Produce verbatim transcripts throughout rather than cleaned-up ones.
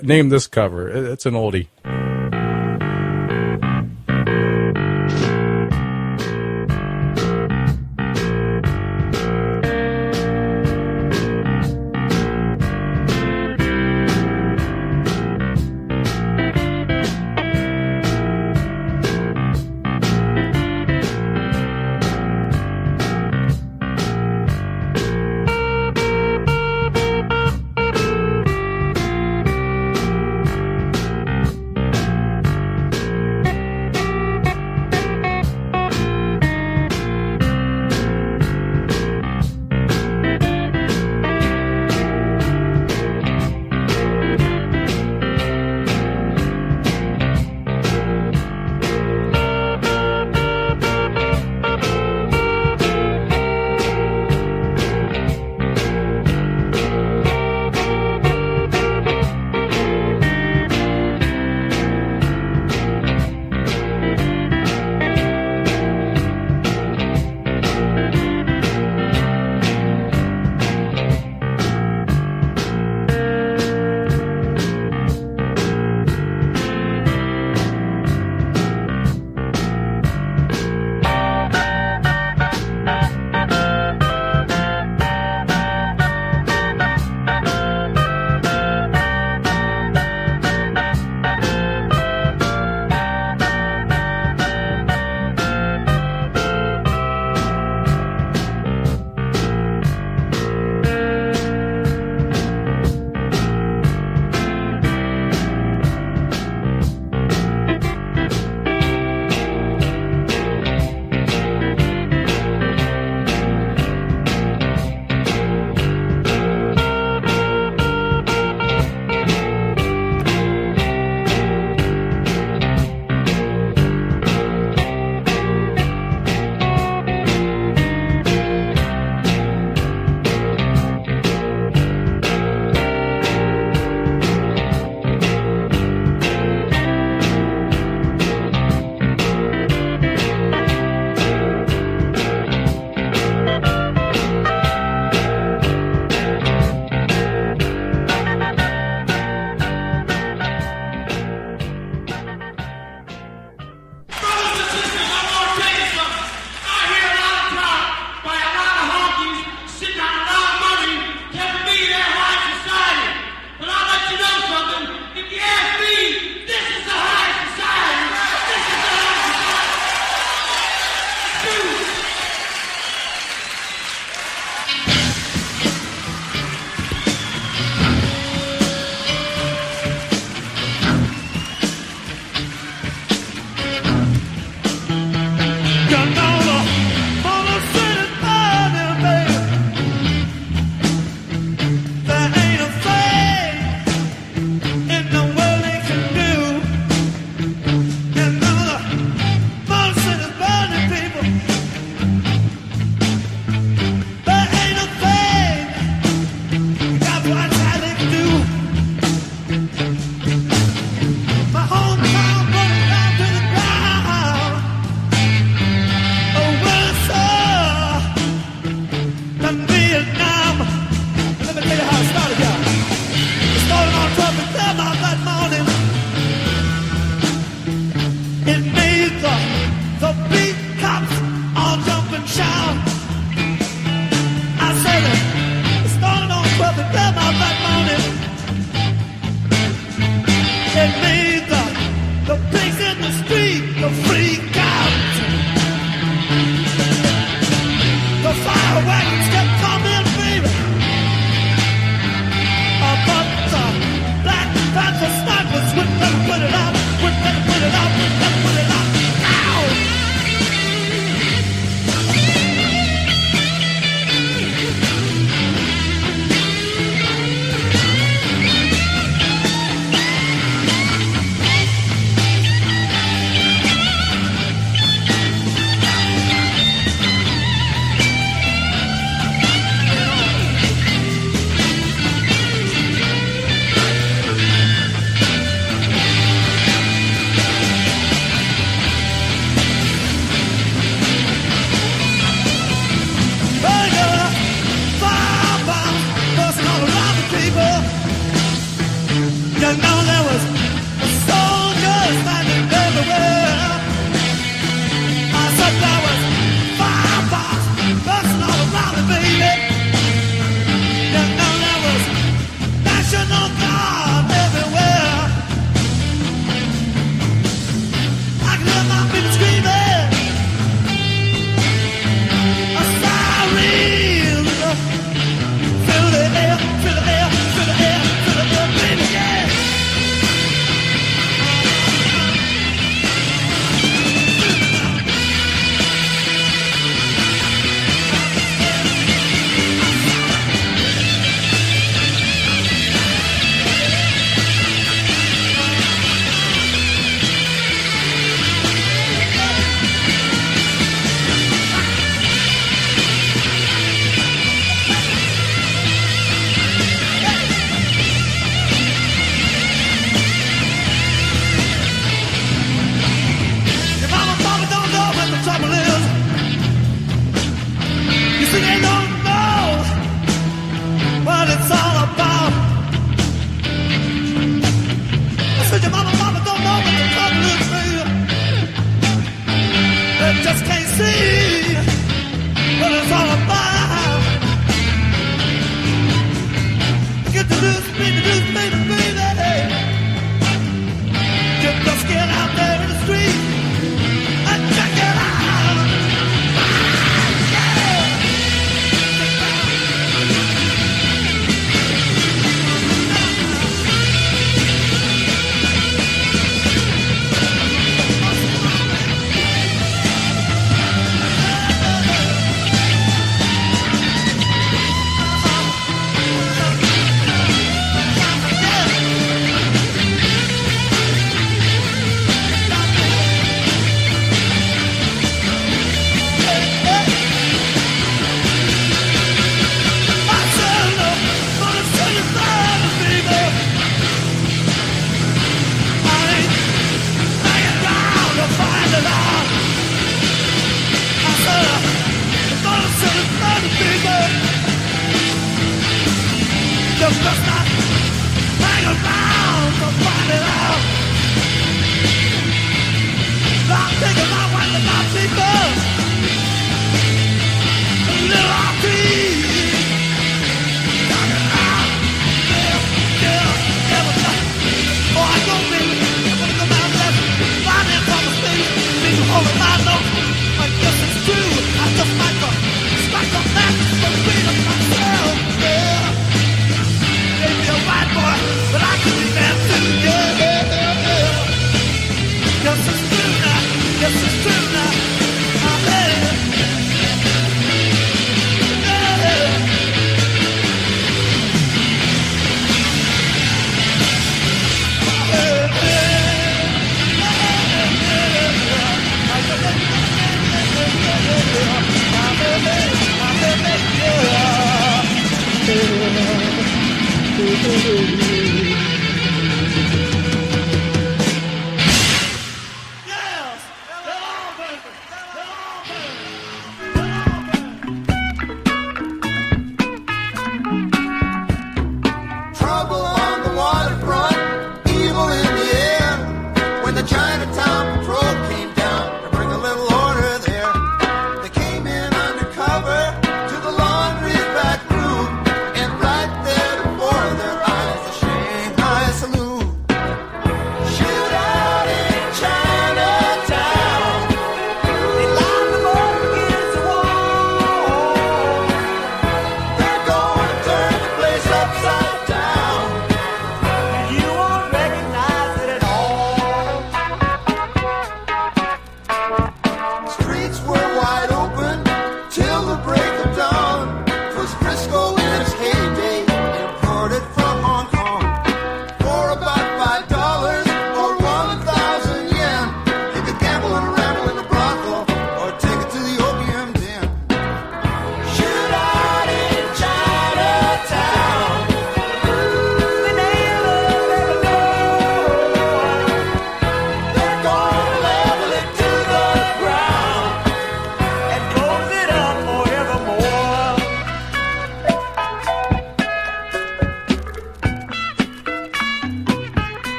name this cover. It's an oldie.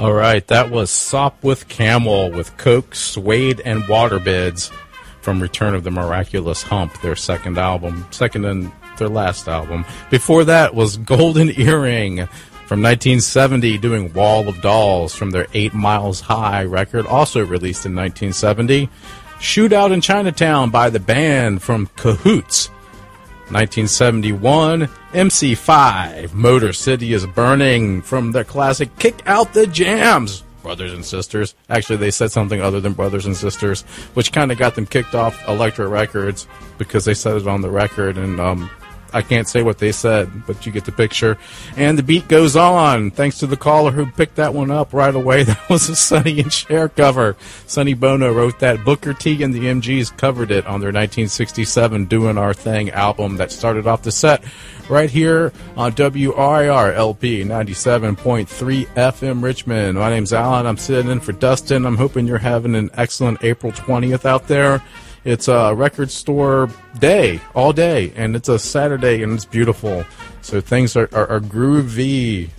All right, that was Sop with Camel with Coke, Suede, and Waterbeds from Return of the Miraculous Hump, their second album, second and their last album. Before that was Golden Earring from nineteen seventy, doing Wall of Dolls from their Eight Miles High record, also released in nineteen seventy. Shootout in Chinatown by the band from Cahoots, nineteen seventy-one. M C five, Motor City is Burning from their classic Kick Out the Jams, brothers and sisters. Actually, they said something other than brothers and sisters, which kind of got them kicked off Elektra Records because they said it on the record, and um, I can't say what they said, but you get the picture. And the beat goes on, thanks to the caller who picked that one up right away. That was a Sonny and Cher cover. Sonny Bono wrote that. Booker T and the M Gs covered it on their nineteen sixty-seven Doing Our Thing album that started off the set right here on W R I R L P ninety-seven point three F M Richmond. My name's Alan. I'm sitting in for Dustin. I'm hoping you're having an excellent April twentieth out there. It's a record store day, all day, and it's a Saturday, and it's beautiful. So things are, are, are groovy.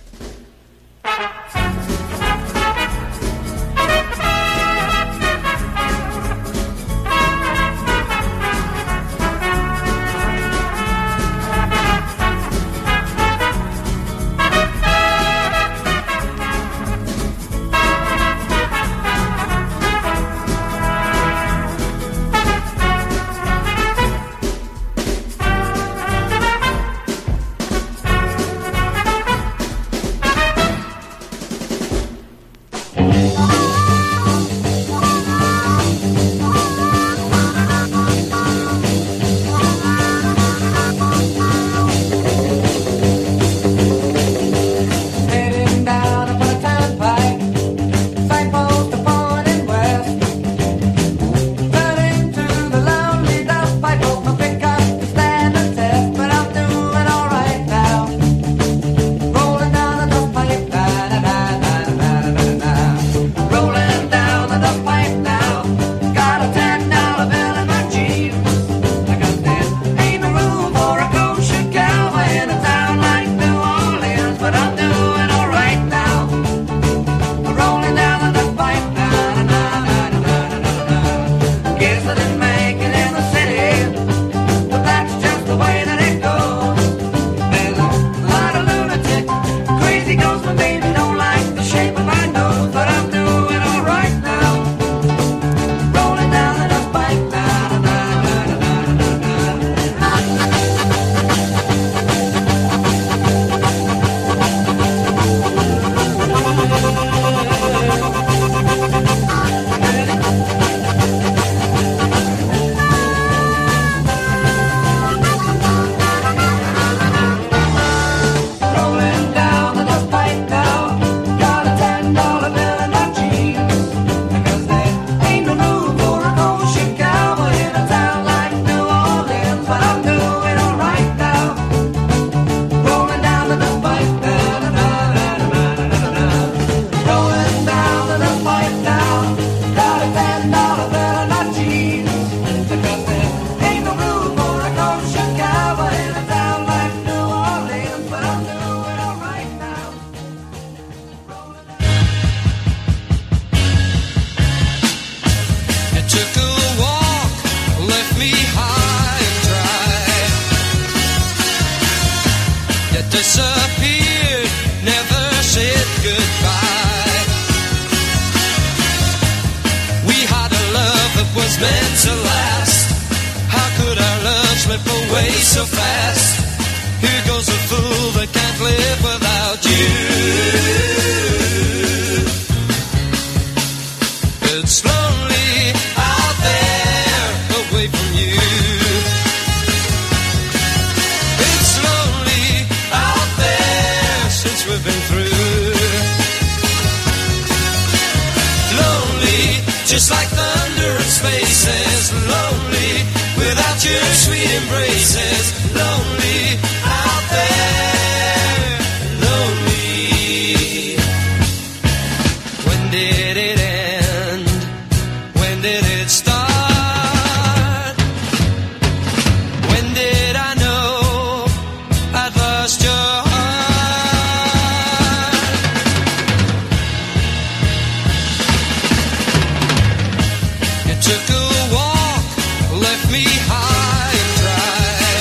me high and dry.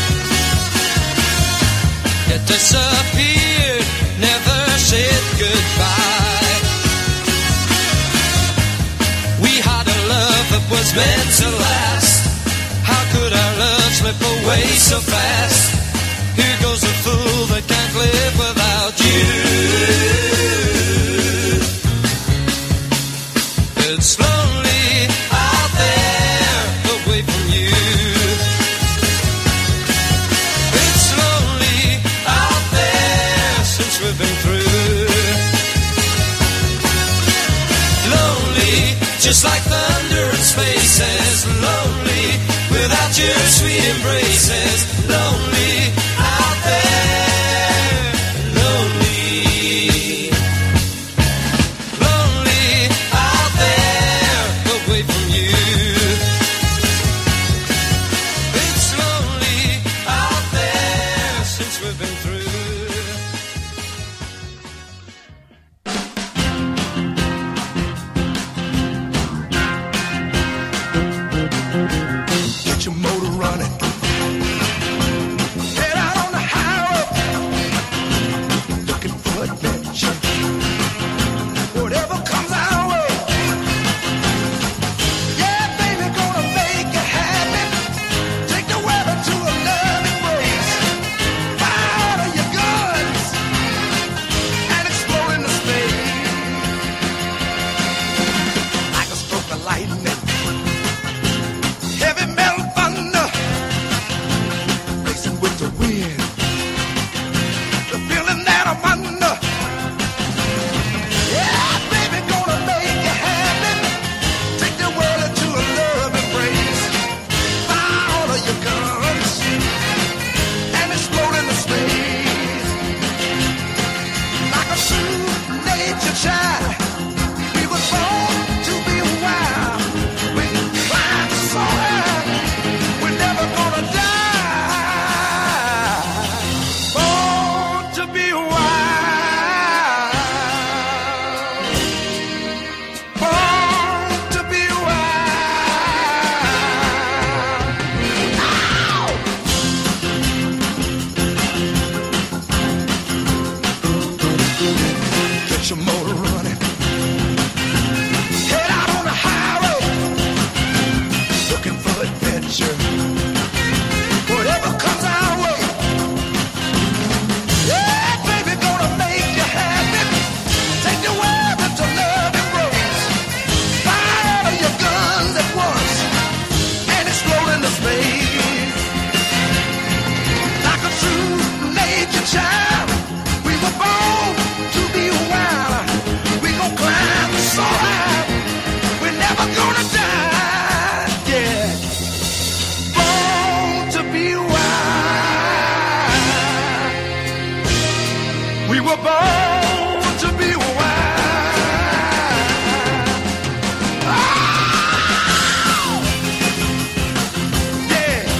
It disappeared, never said goodbye. We had a love that was meant to last. How could our love slip away so fast? Here goes a fool that can't live without you. It's lonely out there away from you. It's lonely out there since we've been through. Lonely, just like thunder in spaces. Lonely, without your sweet embraces. Lonely out there, lonely. Lonely out there away from you. It's lonely out there since we've been through. Get your motor running. Head out on the highway. Looking for adventure. Whatever comes our way. Yeah, baby, gonna make you happy. Take the weather to a loving place. Fire all of your guns and explode into space. Like a stroke of lightning. Heavy metal thunder, racing with the wind. The feeling that I'm under. Yeah, baby, gonna make you happy. Take the world into a love embrace. Fire all of your guns and explode into space. Like a true nature child, we were born to be wild. We can climb so high, we're never gonna die. Born to be wild. Born to be wild. Ow! Get your motor running. Head out on the highway. Looking for adventure. Whatever comes our way. Yeah, baby, gonna make you happy. Take the world into love embrace. Fire all of your guns at once and explode into space. Like a true nature child, we were born to be wild. We gon' climb so high, we're never gonna die. Yeah, born to be wild. We were born to be wild. Ah! Yeah.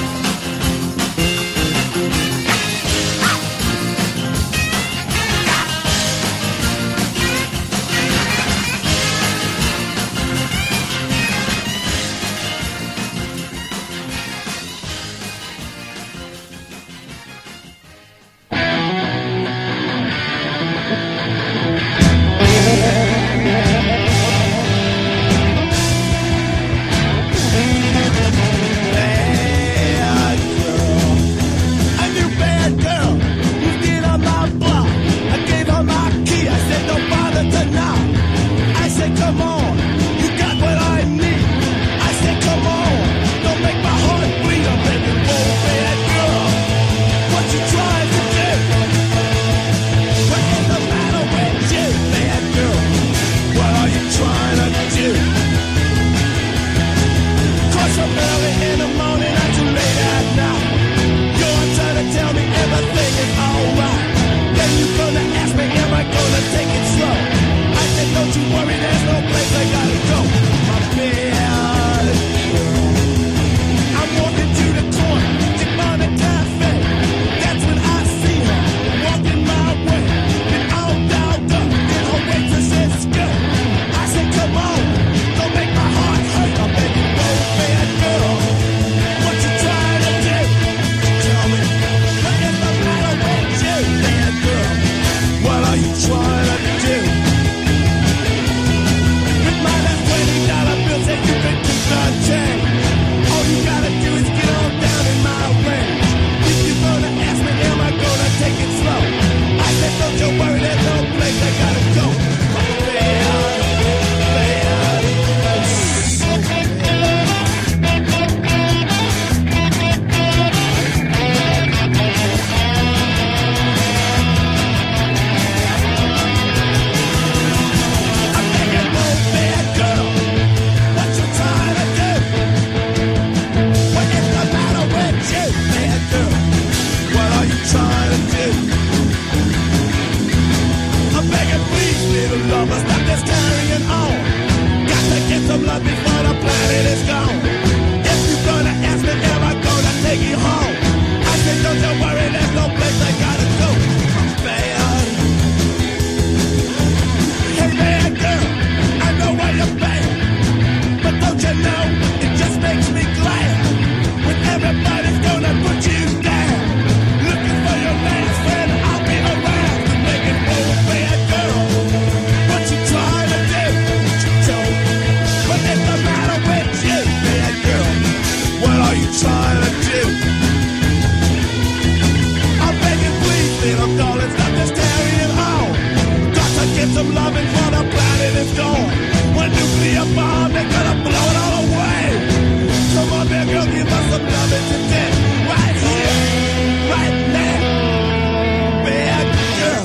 love me to death right here, right now, bad girl.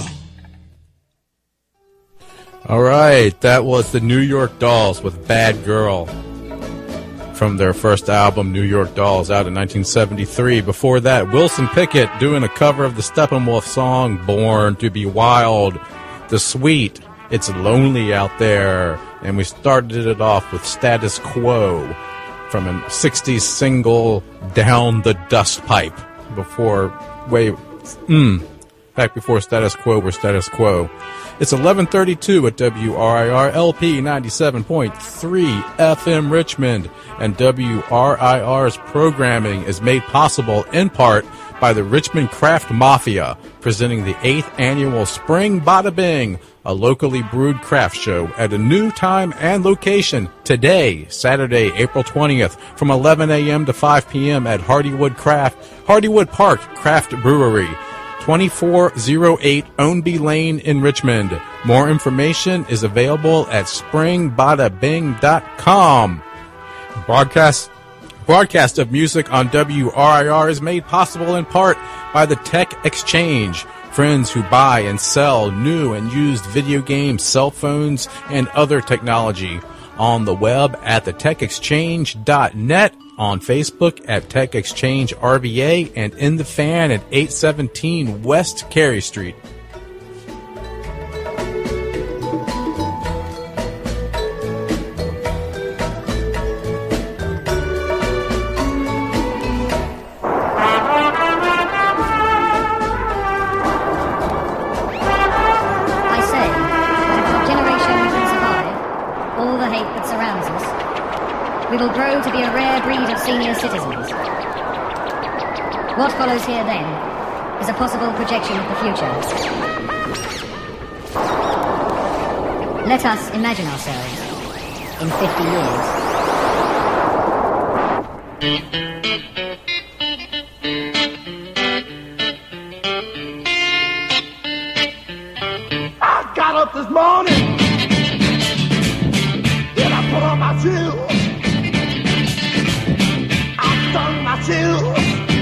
All right, that was the New York Dolls with Bad Girl from their first album, New York Dolls, out in nineteen seventy-three. Before that, Wilson Pickett doing a cover of the Steppenwolf song, Born to be Wild. The Sweet, It's Lonely Out There. And we started it off with Status Quo from a sixties single, Down the Dust Pipe. Before, way, mm, back before Status Quo were Status Quo. It's eleven thirty-two at W R I R L P ninety-seven point three F M Richmond, and W R I R's programming is made possible in part by the Richmond Craft Mafia, presenting the eighth annual Spring Bada Bing, a locally brewed craft show at a new time and location today, Saturday, April twentieth, from eleven a.m. to five p.m. at Hardywood Craft, Hardywood Park Craft Brewery, twenty-four oh eight Ownby Lane in Richmond. More information is available at spring bada bing dot com. Broadcast broadcast of music on W R I R is made possible in part by the Tech Exchange, friends who buy and sell new and used video games, cell phones, and other technology. On the web at the tech exchange dot net, on Facebook at Tech Exchange R V A, and in the fan at eight seventeen West Carey Street. I say that if our generation can survive all the hate that surrounds us, we will grow to be a rare breed of senior citizens. What follows here then is a possible projection of the future. Let us imagine ourselves in fifty years. I got up this morning, then I put on my shoes. I stung my shoes,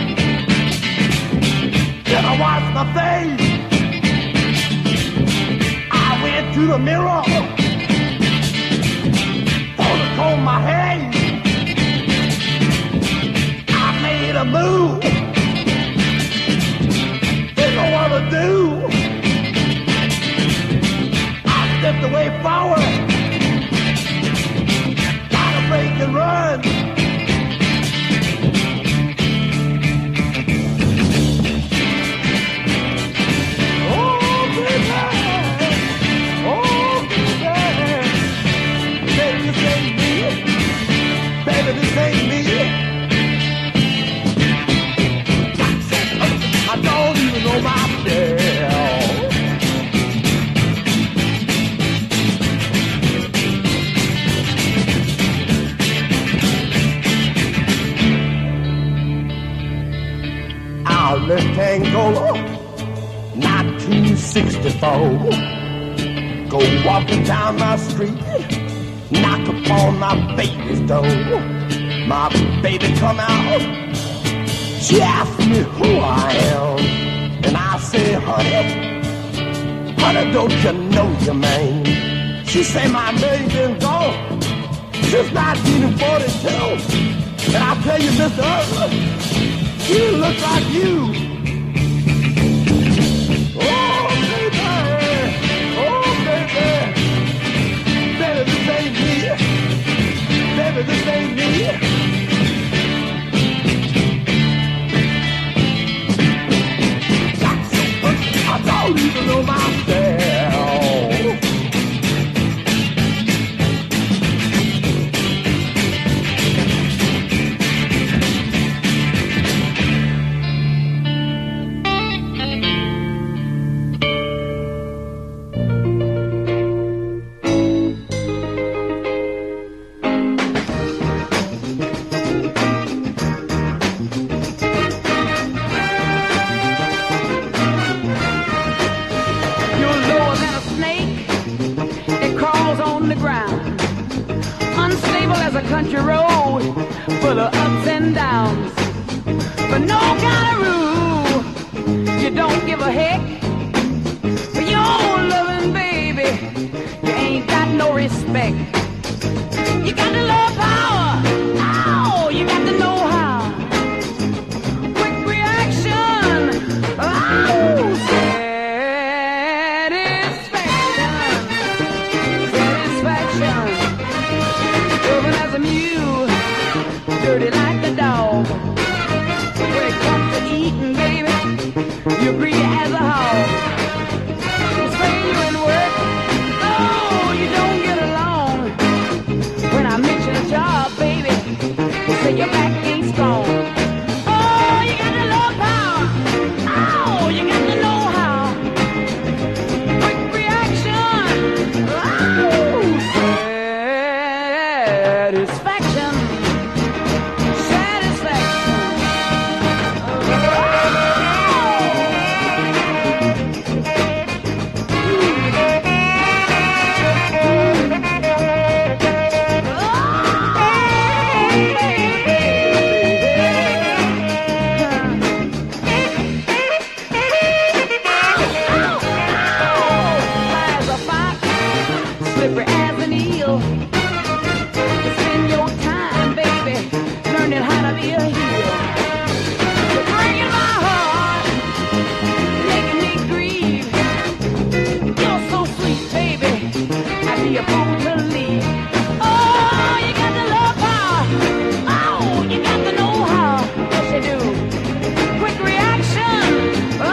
then I washed my face. I went to the mirror, thought to comb my hair. I made a move, didn't know what to do. Stepped away forward, gotta break and run. Oh, baby, oh, baby, baby, this ain't me, baby, this ain't me. I don't even know myself. Outlet Angola, nineteen sixty-four. Go walking down my street, knock upon my baby's door. My baby come out, she asked me who I am, and I say, honey, honey, don't you know your name? She say my name been gone since nineteen forty-two, and I tell you, Mister Hustler, you look like you. Oh, baby. Oh, baby. Baby, this ain't me. Baby, this ain't me. I don't even know myself. Country road full of ups and downs. respect. You got to love power. Oh, you got to know how. Quick reaction. Oh, satisfaction. Satisfaction. Moving as a mule. Dirty like a dog. When it comes to eating, baby, you're greedy as a hog. You say you in work. Oh, you don't get along. When I mention a job, baby, you say your back ain't strong. Oh, you got to love power. Oh, you got to know how. Quick reaction. Oh, satisfaction. Slippery as an eel. Spend your time, baby, learning how to be a heel. You're breaking my heart, making me grieve. You're so sweet, baby, I'd be a fool to leave. Oh, you got to love power. Oh, you got to know how. Yes, you do. Quick reaction. Oh,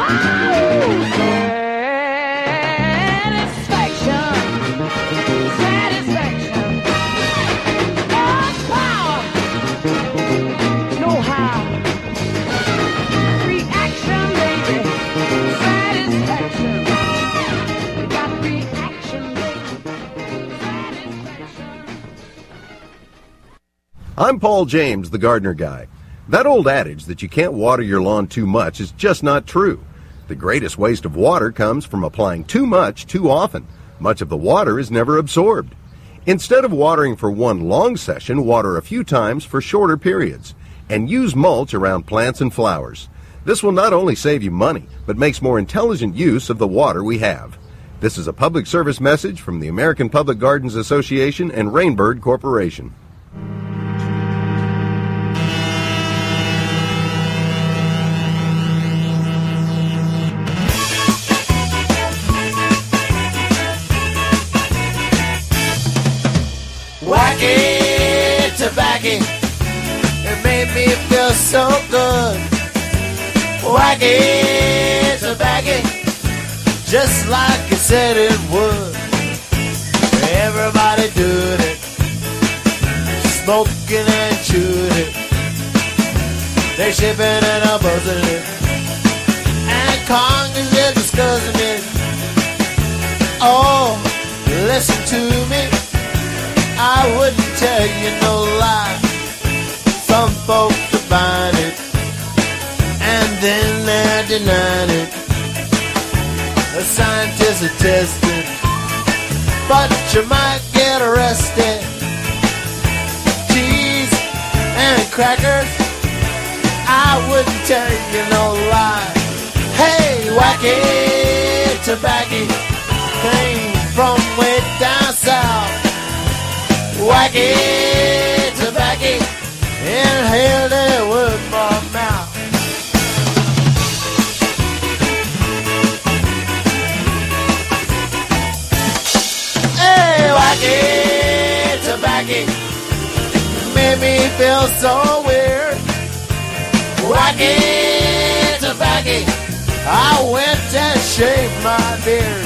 satisfaction. Satisfaction. Love power. Know how. Reaction, baby. Satisfaction. You got reaction, baby. Satisfaction. I'm Paul James, the gardener guy. That old adage that you can't water your lawn too much is just not true. The greatest waste of water comes from applying too much too often. Much of the water is never absorbed. Instead of watering for one long session, water a few times for shorter periods. And use mulch around plants and flowers. This will not only save you money, but makes more intelligent use of the water we have. This is a public service message from the American Public Gardens Association and Rainbird Corporation. Wacky tobacco, it made me feel so good. Wacky tobacco, just like it said it would. Everybody doing it, smoking and chewing it. They shipping and a buzzing it, and Congress is discussing it. Oh, listen to me, I wouldn't tell you no lie. Some folks are buying it, and then they're denying it. The scientists are testing, but you might get arrested. Cheese and crackers, I wouldn't tell you no lie. Hey, wacky tobacco came from way down south. Wacky tobacco, inhaled it with my mouth. Hey, wacky tobacco, made me feel so weird. Wacky tobacco, I went and shaved my beard.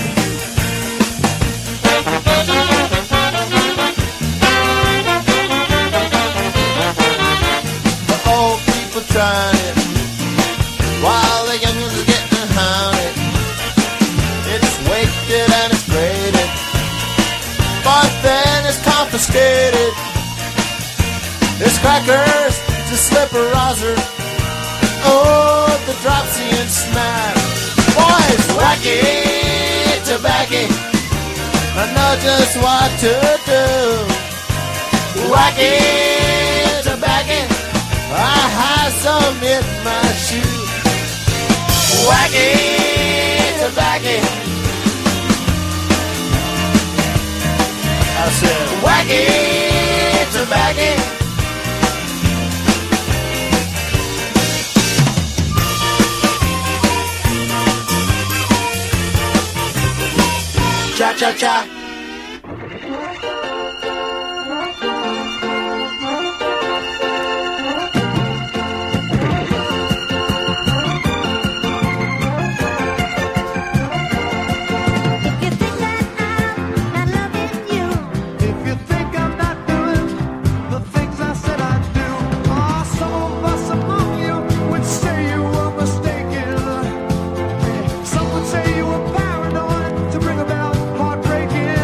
Old people trying it, while the young ones are getting hounded. It's weighted and it's graded, but then it's confiscated. There's crackers to slipperizers, oh, the dropsy and smash. Boys, wacky tobacco, I know just what to do. Wacky tobacco, I have some in my shoe. Wacky tobacco, I said, wacky tobacco. Cha cha cha. If you think I'm not doing the things I said I'd do, oh, some of us among you would say you were mistaken. Some would say you were paranoid to bring about heartbreaking.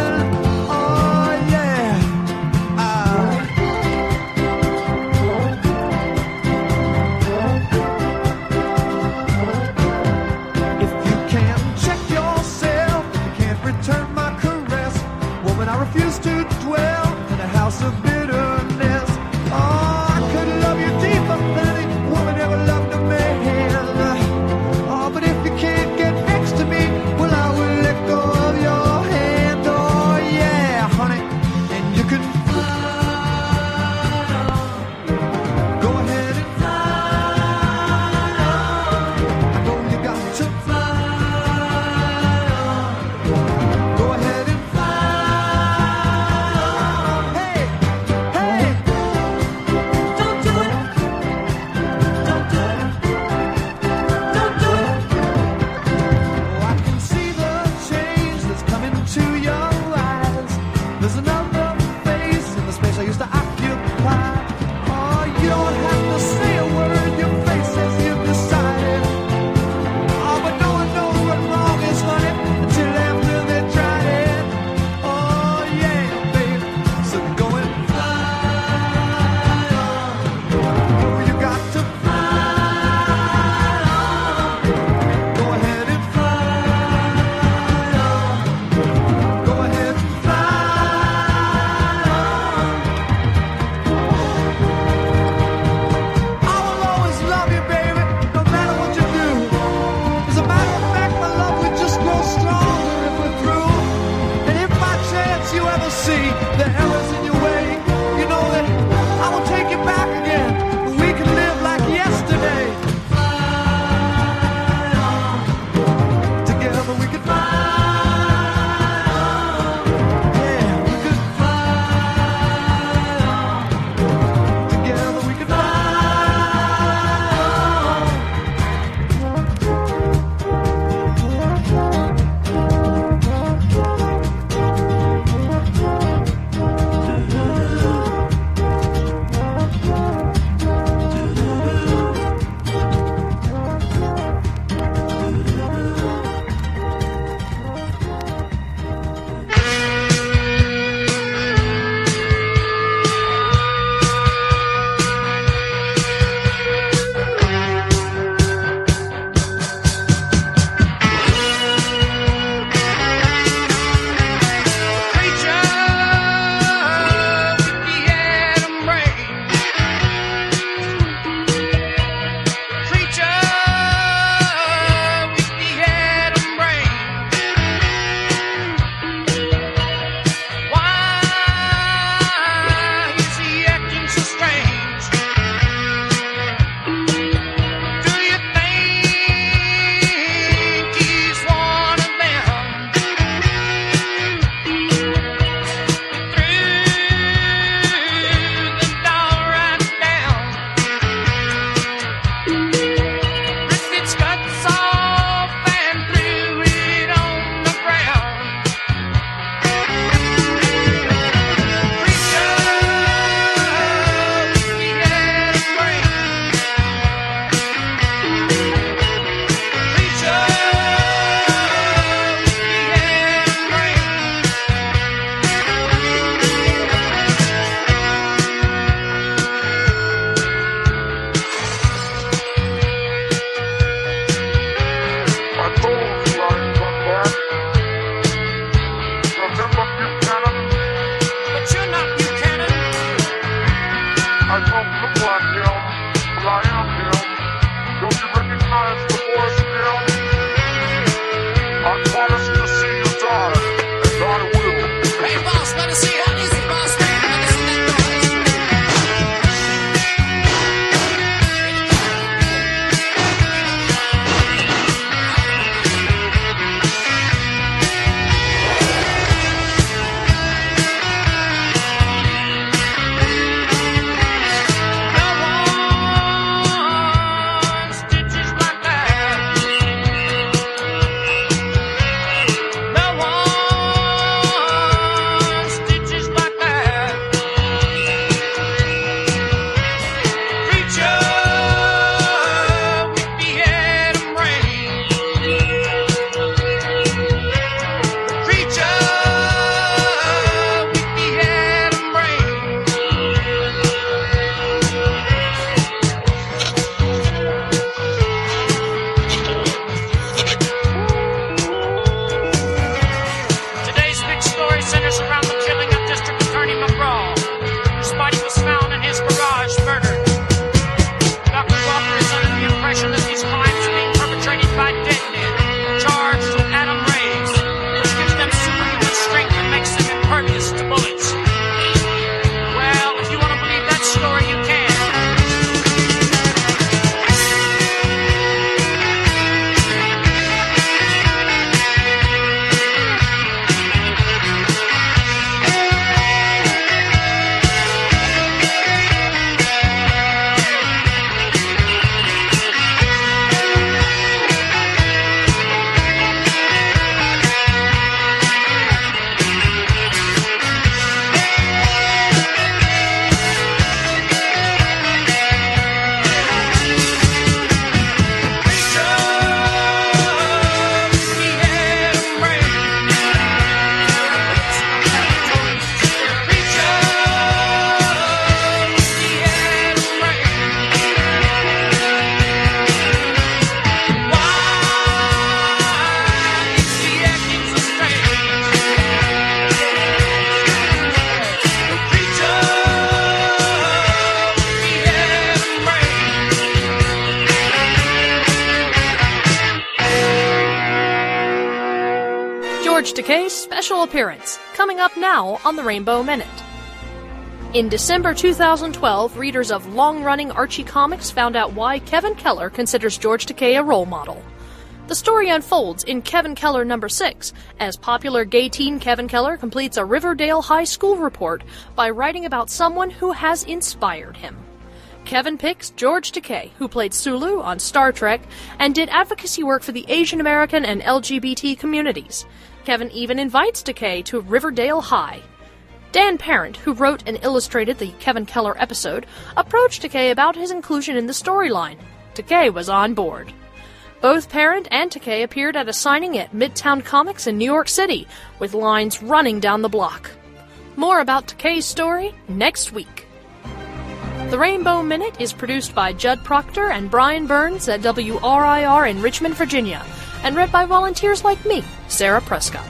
George Takei's special appearance, coming up now on the Rainbow Minute. In December two thousand twelve, readers of long-running Archie comics found out why Kevin Keller considers George Takei a role model. The story unfolds in Kevin Keller number six, as popular gay teen Kevin Keller completes a Riverdale High School report by writing about someone who has inspired him. Kevin picks George Takei, who played Sulu on Star Trek and did advocacy work for the Asian American and L G B T communities. Kevin even invites Takei to Riverdale High. Dan Parent, who wrote and illustrated the Kevin Keller episode, approached Takei about his inclusion in the storyline. Takei was on board. Both Parent and Takei appeared at a signing at Midtown Comics in New York City, with lines running down the block. More about Takei's story next week. The Rainbow Minute is produced by Judd Proctor and Brian Burns at W R I R in Richmond, Virginia, and read by volunteers like me, Sarah Prescott.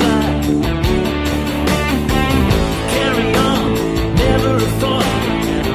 Carry on, never a thought.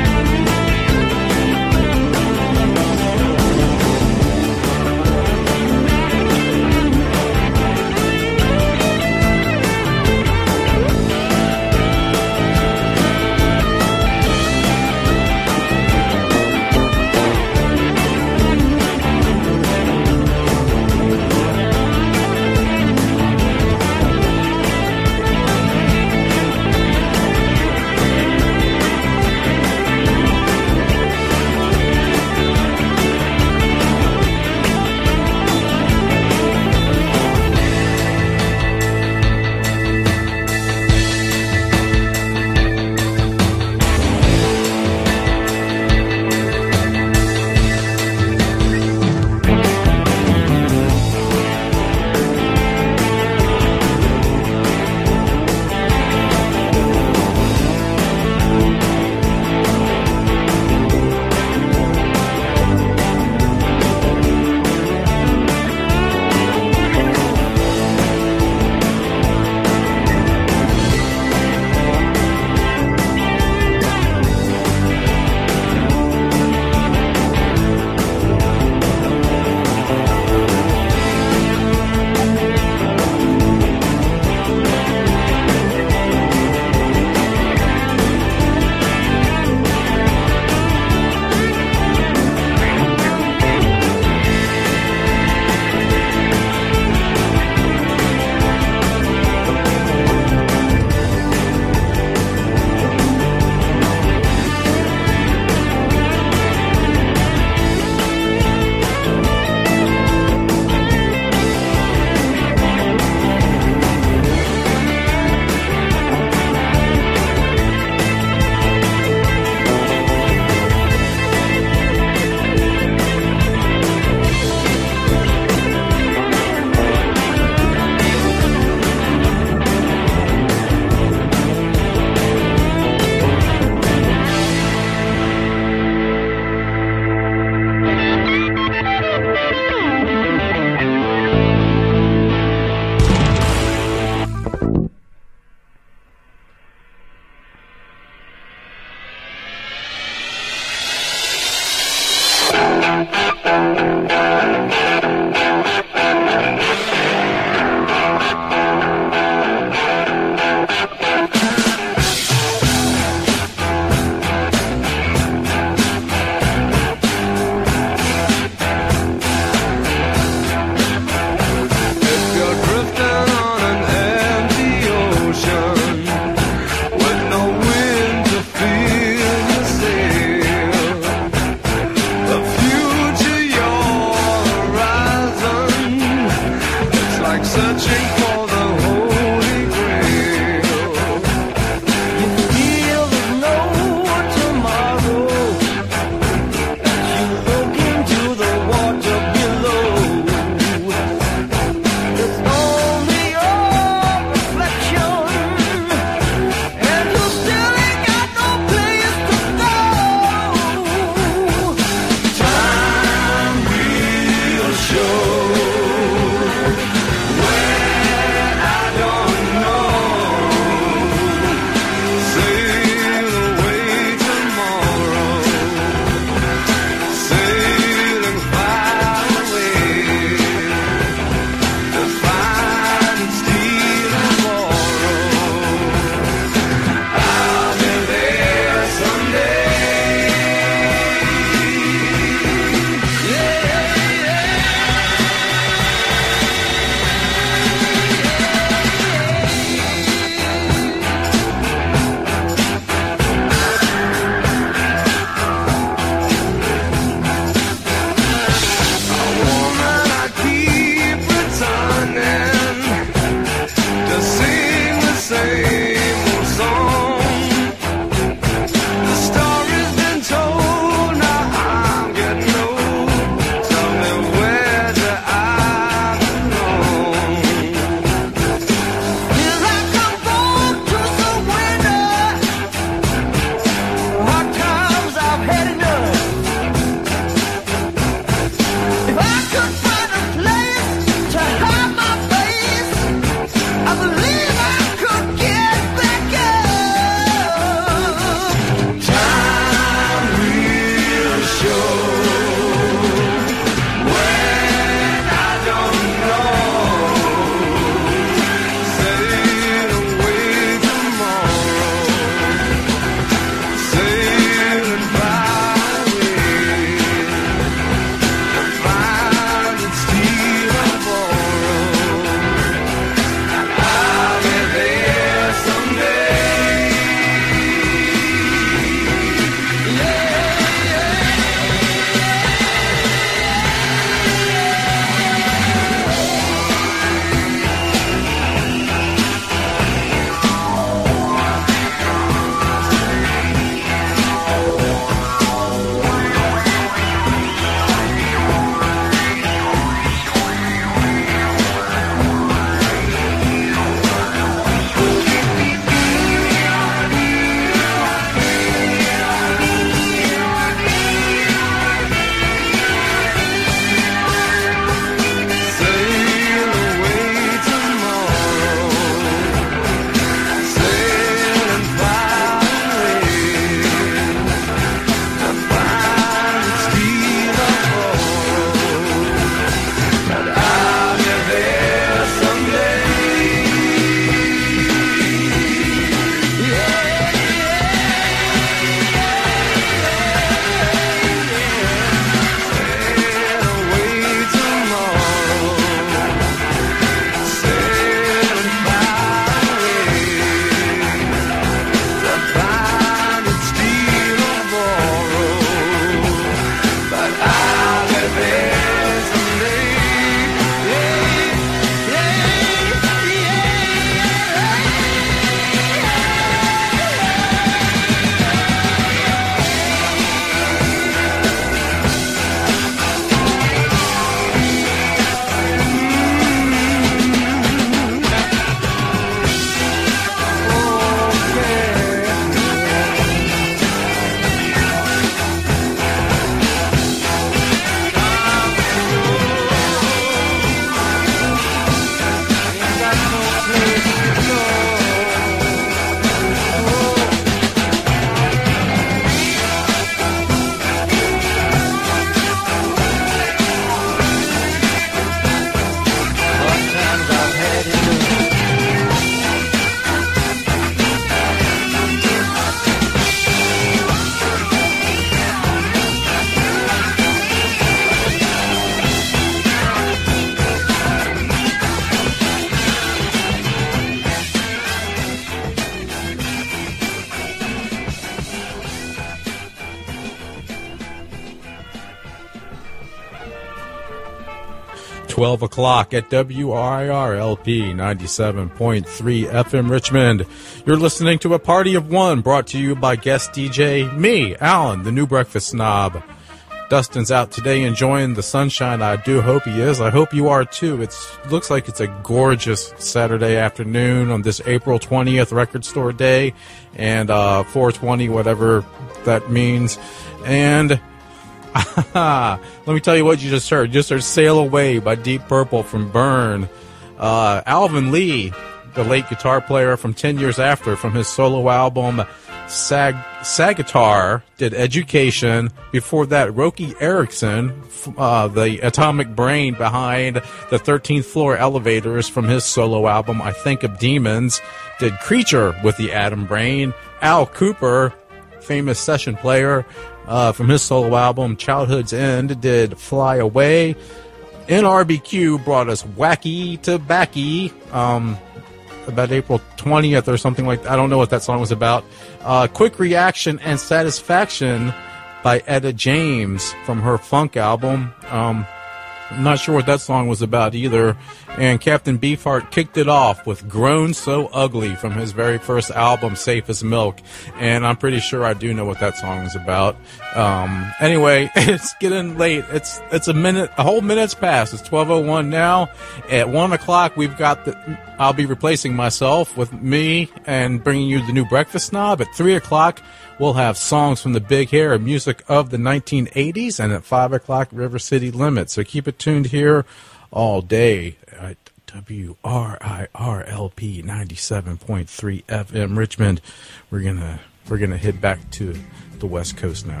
twelve o'clock at W R I R L P ninety-seven point three F M Richmond. You're listening to A Party of One, brought to you by guest D J, me, Alan, the new breakfast snob. Dustin's out today enjoying the sunshine. I do hope he is. I hope you are too. It looks like it's a gorgeous Saturday afternoon on this April twentieth record store day, and uh, four twenty, whatever that means. And let me tell you what you just heard. You just heard Sail Away by Deep Purple from Burn. Uh, Alvin Lee, the late guitar player from ten years after, from his solo album Sag Sagitar, did Education. Before that, Roky Erickson, uh, the atomic brain behind the thirteenth Floor Elevators, from his solo album I Think of Demons, did Creature with the Atom Brain. Al Cooper, famous session player, uh, from his solo album Childhood's End, did Fly Away. N R B Q brought us Wacky to Backy, um, about April twentieth or something like that. I don't know what that song was about. Uh, Quick Reaction and Satisfaction by Etta James from her funk album. Um, I'm not sure what that song was about either. And Captain Beefheart kicked it off with Grown So Ugly from his very first album, Safe as Milk. And I'm pretty sure I do know what that song is about. Um, anyway, it's getting late. It's it's a minute, a whole minute's past. It's twelve oh one now. At one o'clock, we've got the, I'll be replacing myself with me and bringing you the new Breakfast Snob. At three o'clock, we'll have songs from the Big Hair, music of the nineteen eighties. And at five o'clock, River City Limit. So keep it tuned here all day at W R I R L P ninety-seven point three F M Richmond. We're gonna we're gonna head back to the West Coast now.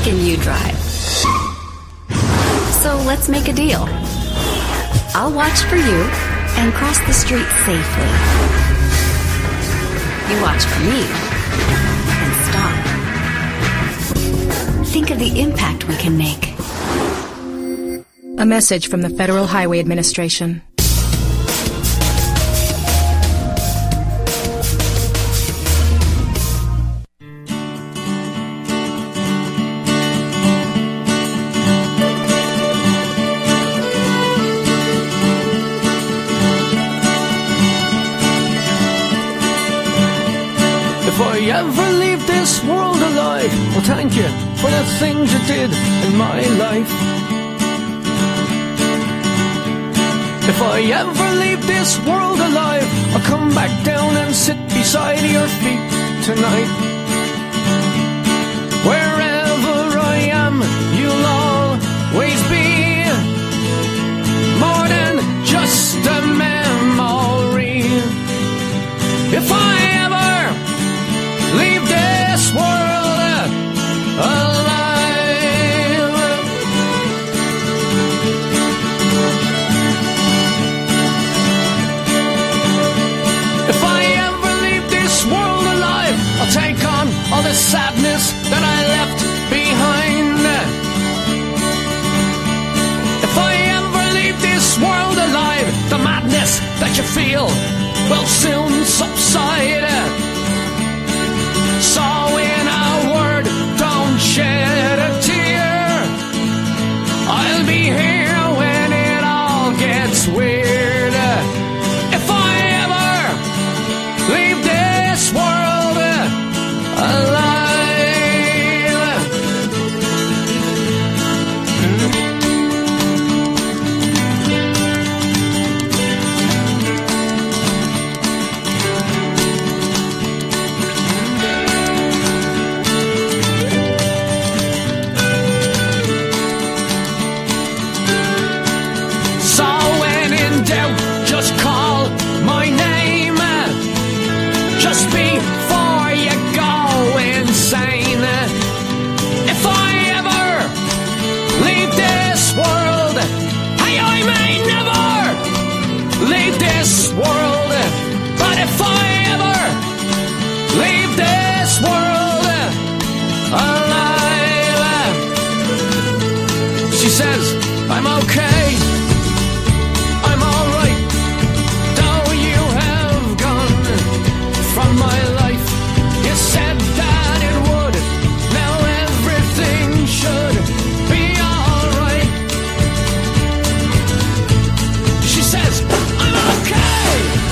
can you drive? So let's make a deal. I'll watch for you and cross the street safely. You watch for me and stop. Think of the impact we can make. A message from the Federal Highway Administration. If I ever leave this world alive, well, thank you for the things you did in my life. If I ever leave this world alive, I'll come back down and sit beside your feet tonight. Wherever I am, you'll always be more than just a memory. If I ever leave this world alive, if I ever leave this world alive, I'll take on all the sadness that I left behind. If I ever leave this world alive, the madness that you feel will soon subside. So in a word, don't shed a tear. I'll be here when it all gets weird. If I ever leave this world alive. Just call my name, just before you go insane. If I ever leave this world, hey, I may never leave this world, but if I ever leave this world alive, she says, I'm okay. From my life, you said that it would. Now everything should be alright. She says, I'm okay.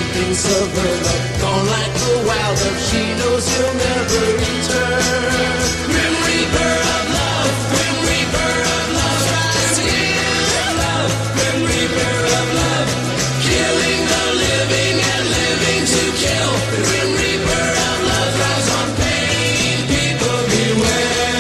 thinks of her love gone like the wild dove. She knows he'll never return. Grim Reaper of love, Grim Reaper of love, rise again. Love, Grim Reaper of love, killing the living and living to kill. The Grim Reaper of love drives on pain. People beware.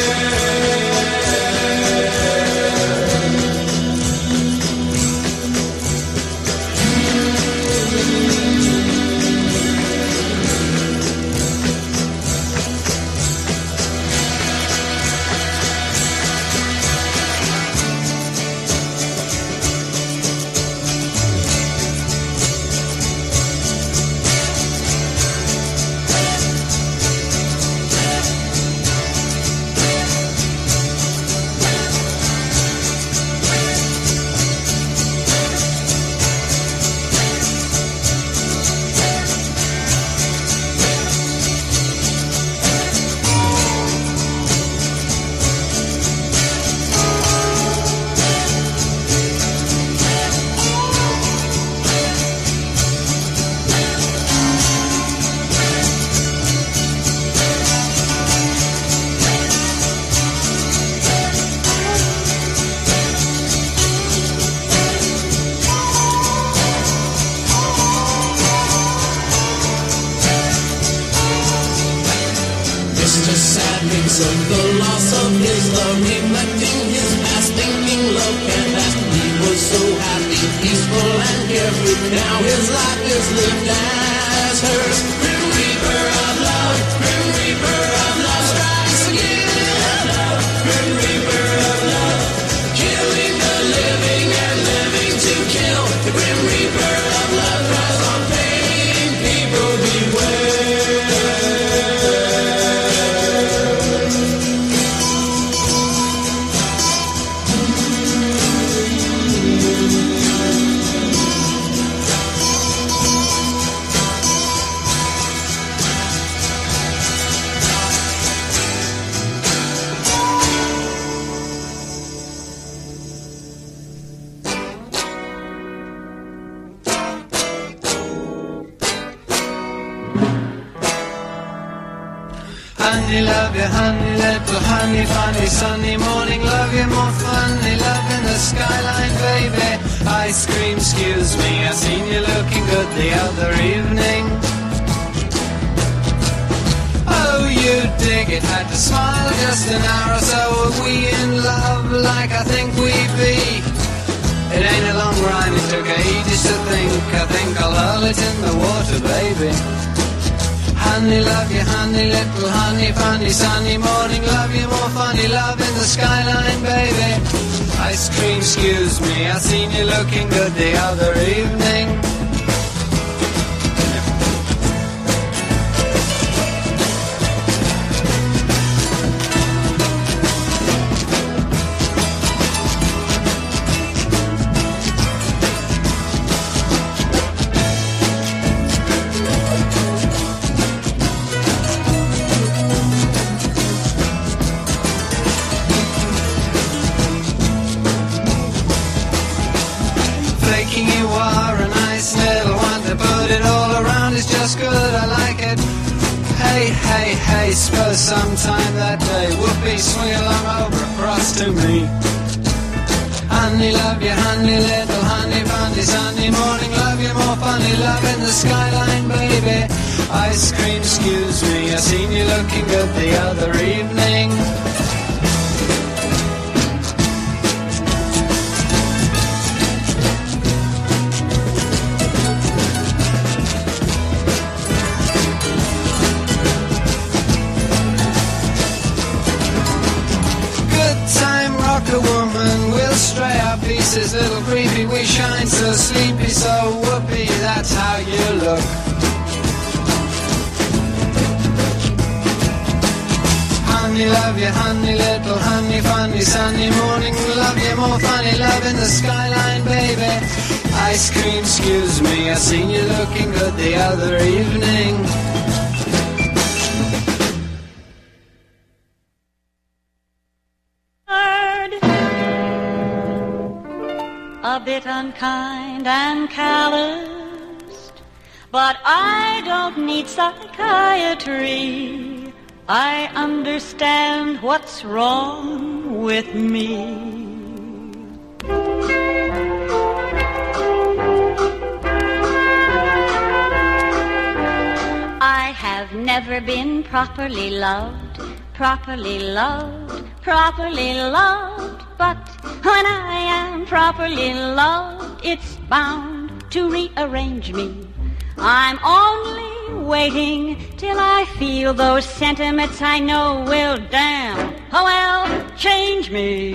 Mister Sad thinks of the loss of his love, reflecting his past, thinking love can't last. He was so happy, peaceful and carefree. Now his life is lived as hers. Grim Reaper of love, Grim Reaper of love strikes again. Love, Grim Reaper of love, killing the living and living to kill. The Grim Reaper of love drives on pain. People beware. Honey, love you, honey, little honey, funny, sunny morning, love you, more funny, love in the skyline, baby. Ice cream, excuse me, I seen you looking good the other evening. Oh, you dig it, had to smile just an hour or so. Are we in love like I think we be? It ain't a long rhyme, it took ages to think. I think I'll hurl it in the water, baby. Honey, love you, honey, little honey, funny, sunny morning, love you, more funny, love in the skyline, baby. Ice cream, excuse me, I seen you looking good the other evening. You are a nice little one to put it all around is just good, I like it. Hey, hey, hey, suppose sometime that day whoopee, swing along over across to me. Honey, love you, honey, little honey, funny, sunny morning, love you, more funny, love in the skyline, baby. Ice cream, excuse me, I seen you looking good the other evening. A woman, we'll stray our pieces, little creepy, we shine so sleepy, so whoopee, that's how you look. Honey, love you, honey, little honey, funny, sunny morning, love you, more funny, love in the skyline, baby. Ice cream, excuse me, I seen you looking good the other evening. A bit unkind and calloused, But I don't need psychiatry. I understand what's wrong with me. I have never been properly loved, properly loved, properly loved. But when I am properly loved, it's bound to rearrange me. I'm only waiting till I feel those sentiments I know will damn, oh well, change me.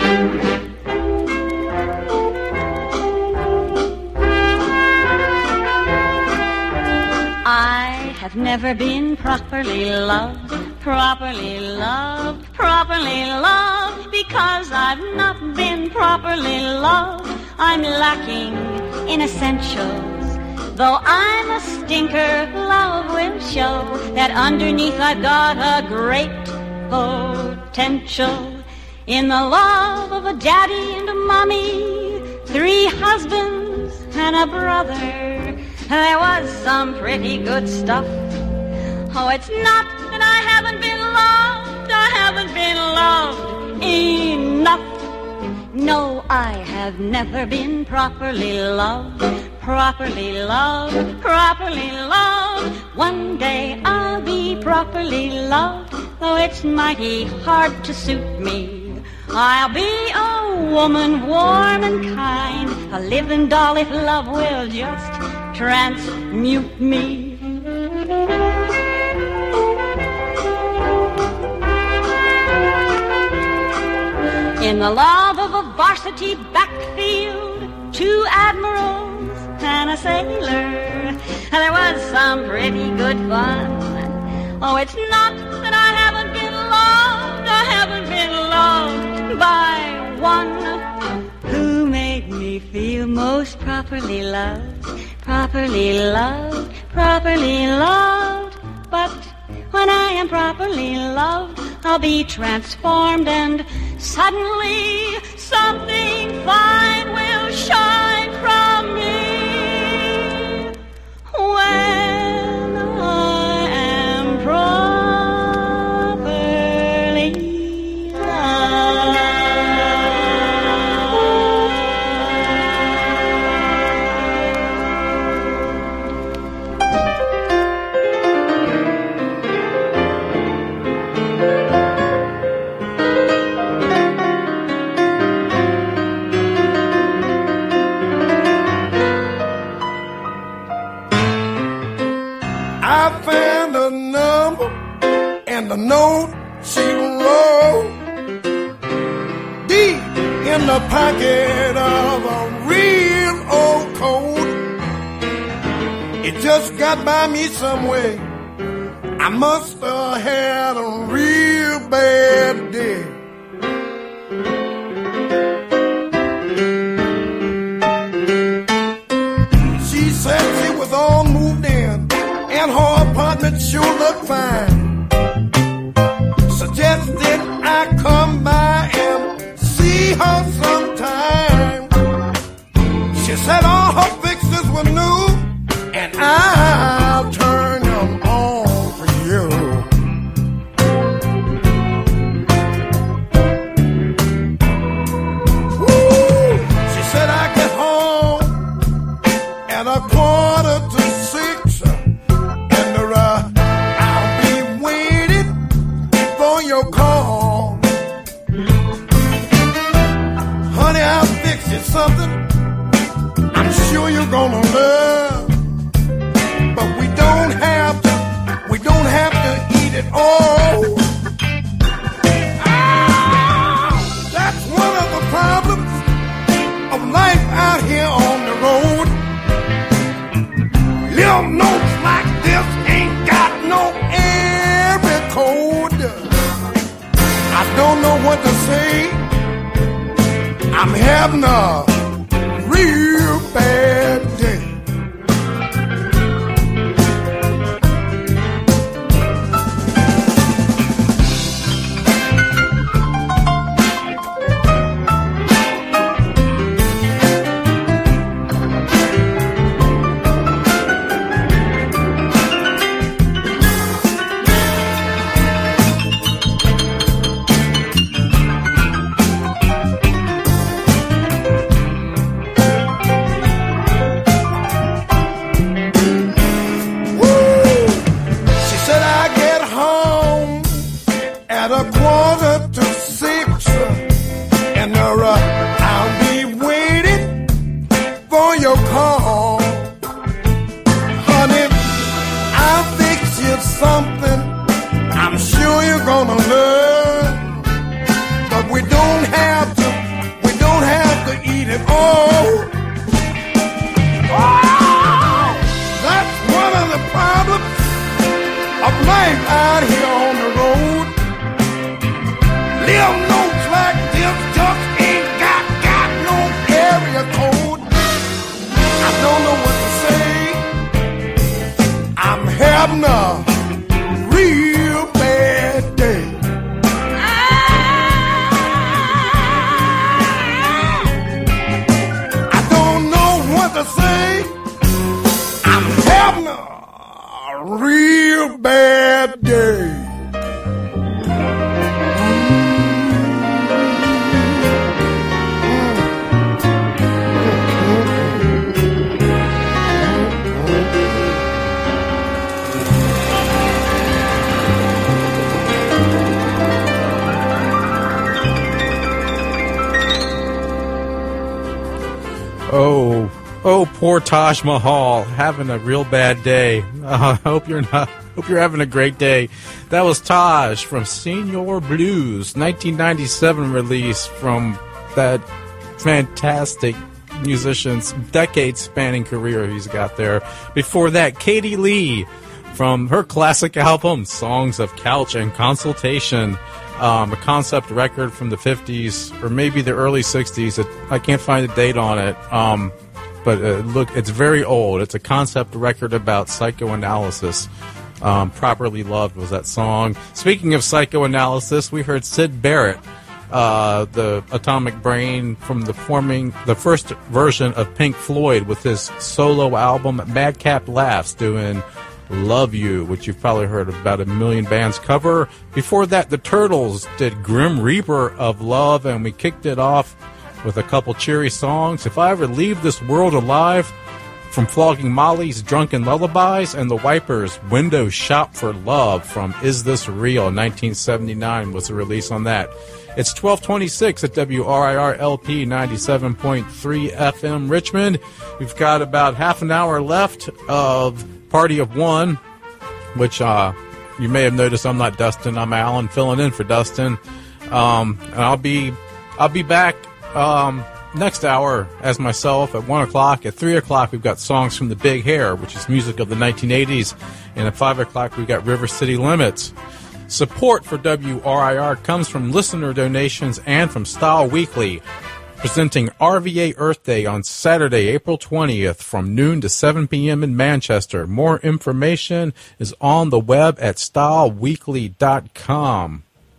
I have never been properly loved, properly loved, properly loved, because I've not been properly loved. I'm lacking in essentials. Though I'm a stinker, love will show that underneath I've got a great potential. In the love of a daddy and a mommy, three husbands and a brother, there was some pretty good stuff. Oh, it's not that I haven't been loved, I haven't been loved enough. No, I have never been properly loved, properly loved, properly loved. One day I'll be properly loved, though it's mighty hard to suit me. I'll be a woman warm and kind, a living doll if love will just transmute me. In the love of a varsity backfield, two admirals and a sailor, there was some pretty good fun. Oh, it's not that I haven't been loved, I haven't been loved by one who made me feel most properly loved, properly loved, properly loved. But when I am properly loved, I'll be transformed and suddenly something fine will shine from me. When I am properly loved. I found a number and a note she wrote deep in the pocket of a real old coat. It just got by me some way. I must have had a real bad day. She said she was all moved in and her apartment sure looked fine. Suggested I come by and see her sometime. She said all her fixtures were new and I'll turn them on for you. Woo! She said I get home at a quarter to six. Your call, honey, I'll fix you something I'm sure you're gonna love. But we don't have to, we don't have to eat it all. Ah, that's one of the problems of life out here on the road. Little notes like this ain't got no area code. I don't know what to say. I'm having a real bad day. something I'm sure you're gonna learn. But we don't have to, we don't have to eat it all. Oh, that's one of the problems of life out here on the road. Live notes like this just ain't got, got no area code. I don't know what to say. I'm having a real bad day. I don't know what to say. I'm having a real bad day. Oh, oh, poor Taj Mahal, having a real bad day. Uh, I hope you're not. Hope you're having a great day. That was Taj from Senior Blues, nineteen ninety-seven release from that fantastic musician's decade-spanning career he's got there. Before that, Katie Lee from her classic album, Songs of Couch and Consultation. Um, a concept record from the fifties or maybe the early sixties. It, I can't find a date on it, um, but uh, look, it's very old. It's a concept record about psychoanalysis. Um, Properly Loved was that song. Speaking of psychoanalysis, we heard Syd Barrett, uh, the Atomic Brain, from the forming the first version of Pink Floyd with his solo album Madcap Laughs, doing Love You, which you've probably heard about a million bands cover. Before that, the Turtles did Grim Reaper of Love, and we kicked it off with a couple cheery songs. If I Ever Leave This World Alive, from Flogging Molly's Drunken Lullabies, and the Wipers' Window Shop for Love from Is This Real? nineteen seventy-nine was the release on that. It's twelve twenty-six at W R I R L P ninety-seven point three F M Richmond. We've got about half an hour left of Party of One, which uh, you may have noticed I'm not Dustin. I'm Alan, filling in for Dustin. Um, and I'll be I'll be back um, next hour as myself at one o'clock. At three o'clock, we've got Songs from the Big Hair, which is music of the nineteen eighties. And at five o'clock, we've got River City Limits. Support for W R I R comes from listener donations and from Style Weekly, presenting R V A Earth Day on Saturday, April twentieth from noon to seven p.m. in Manchester. More information is on the web at style weekly dot com.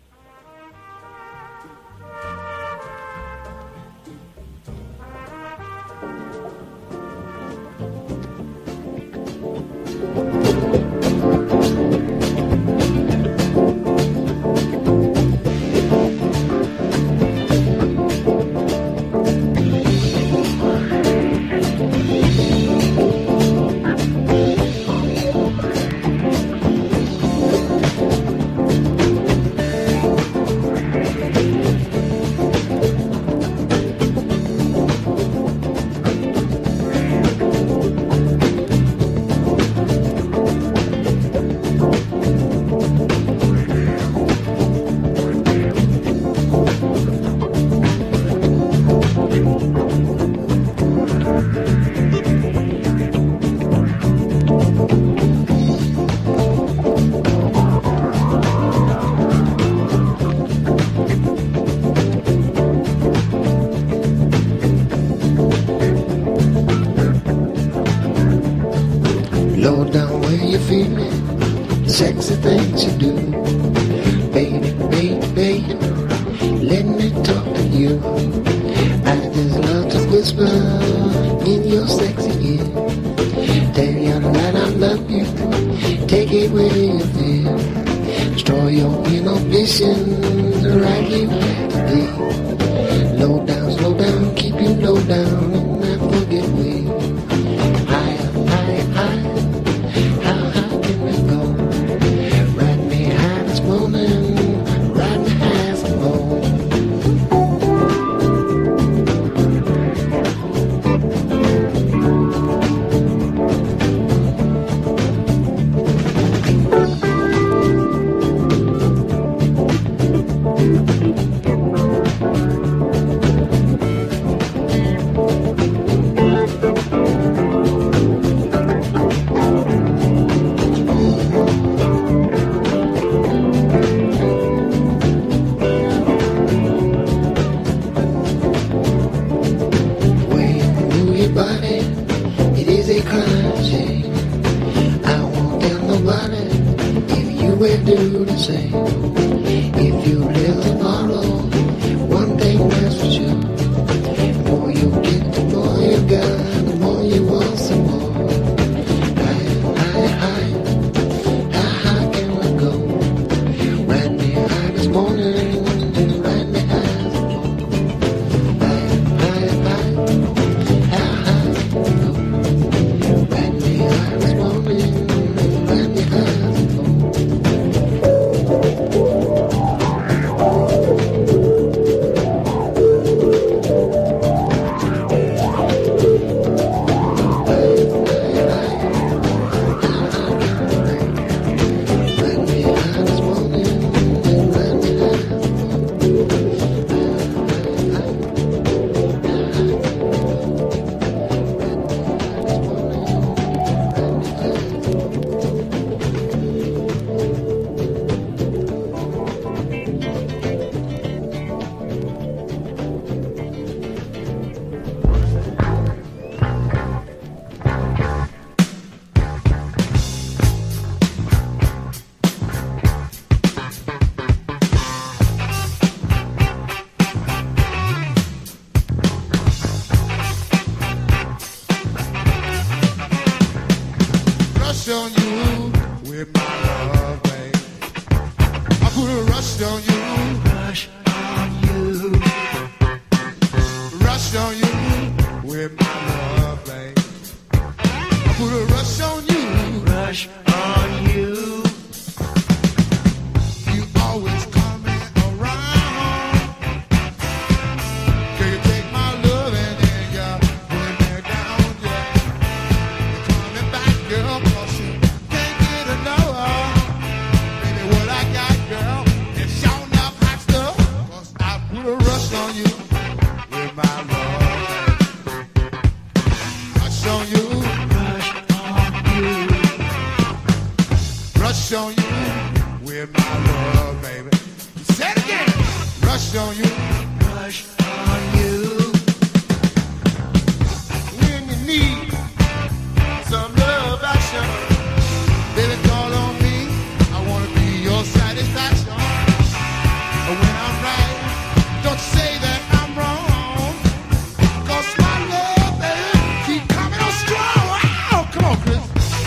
Sexy things you do, baby, baby, baby, let me talk to you. I just love to whisper in your sexy ear, tell you that I love you, take it where you feel, destroy your inhibitions right here at the be. Low down, slow down, keep you low down and not forget we. Higher, higher, higher, how high can we go? Thank you. always do the same. If you live to borrow, one thing that's for sure. The more you get, the more you got, the more you want some more. High, high, high, how high can we go? Ride me high this morning, ride me high this morning. High, high, high, how high can we go? Ride me high this morning, ride me high this morning. Rush on you with my love, babe. I put a rush on you. Rush on you. Rush on you with my love, babe. I put a rush on you. Rush on you. You always coming around. Can you take my love and then you put me down, yeah. You're coming back, girl, 'cause you can't get enough. Baby, what I got, girl, is sure enough hot stuff. 'Cause I put a rush on you with my love. Rush on you. Rush on you. Rush on you with my love, baby. Say it again. Rush on you. Rush on you. When you need some love action, baby, call on me. I wanna be your satisfaction. When I'm right, don't say that I'm wrong. 'Cause my love, baby, keep coming on strong. Oh, come on, Chris.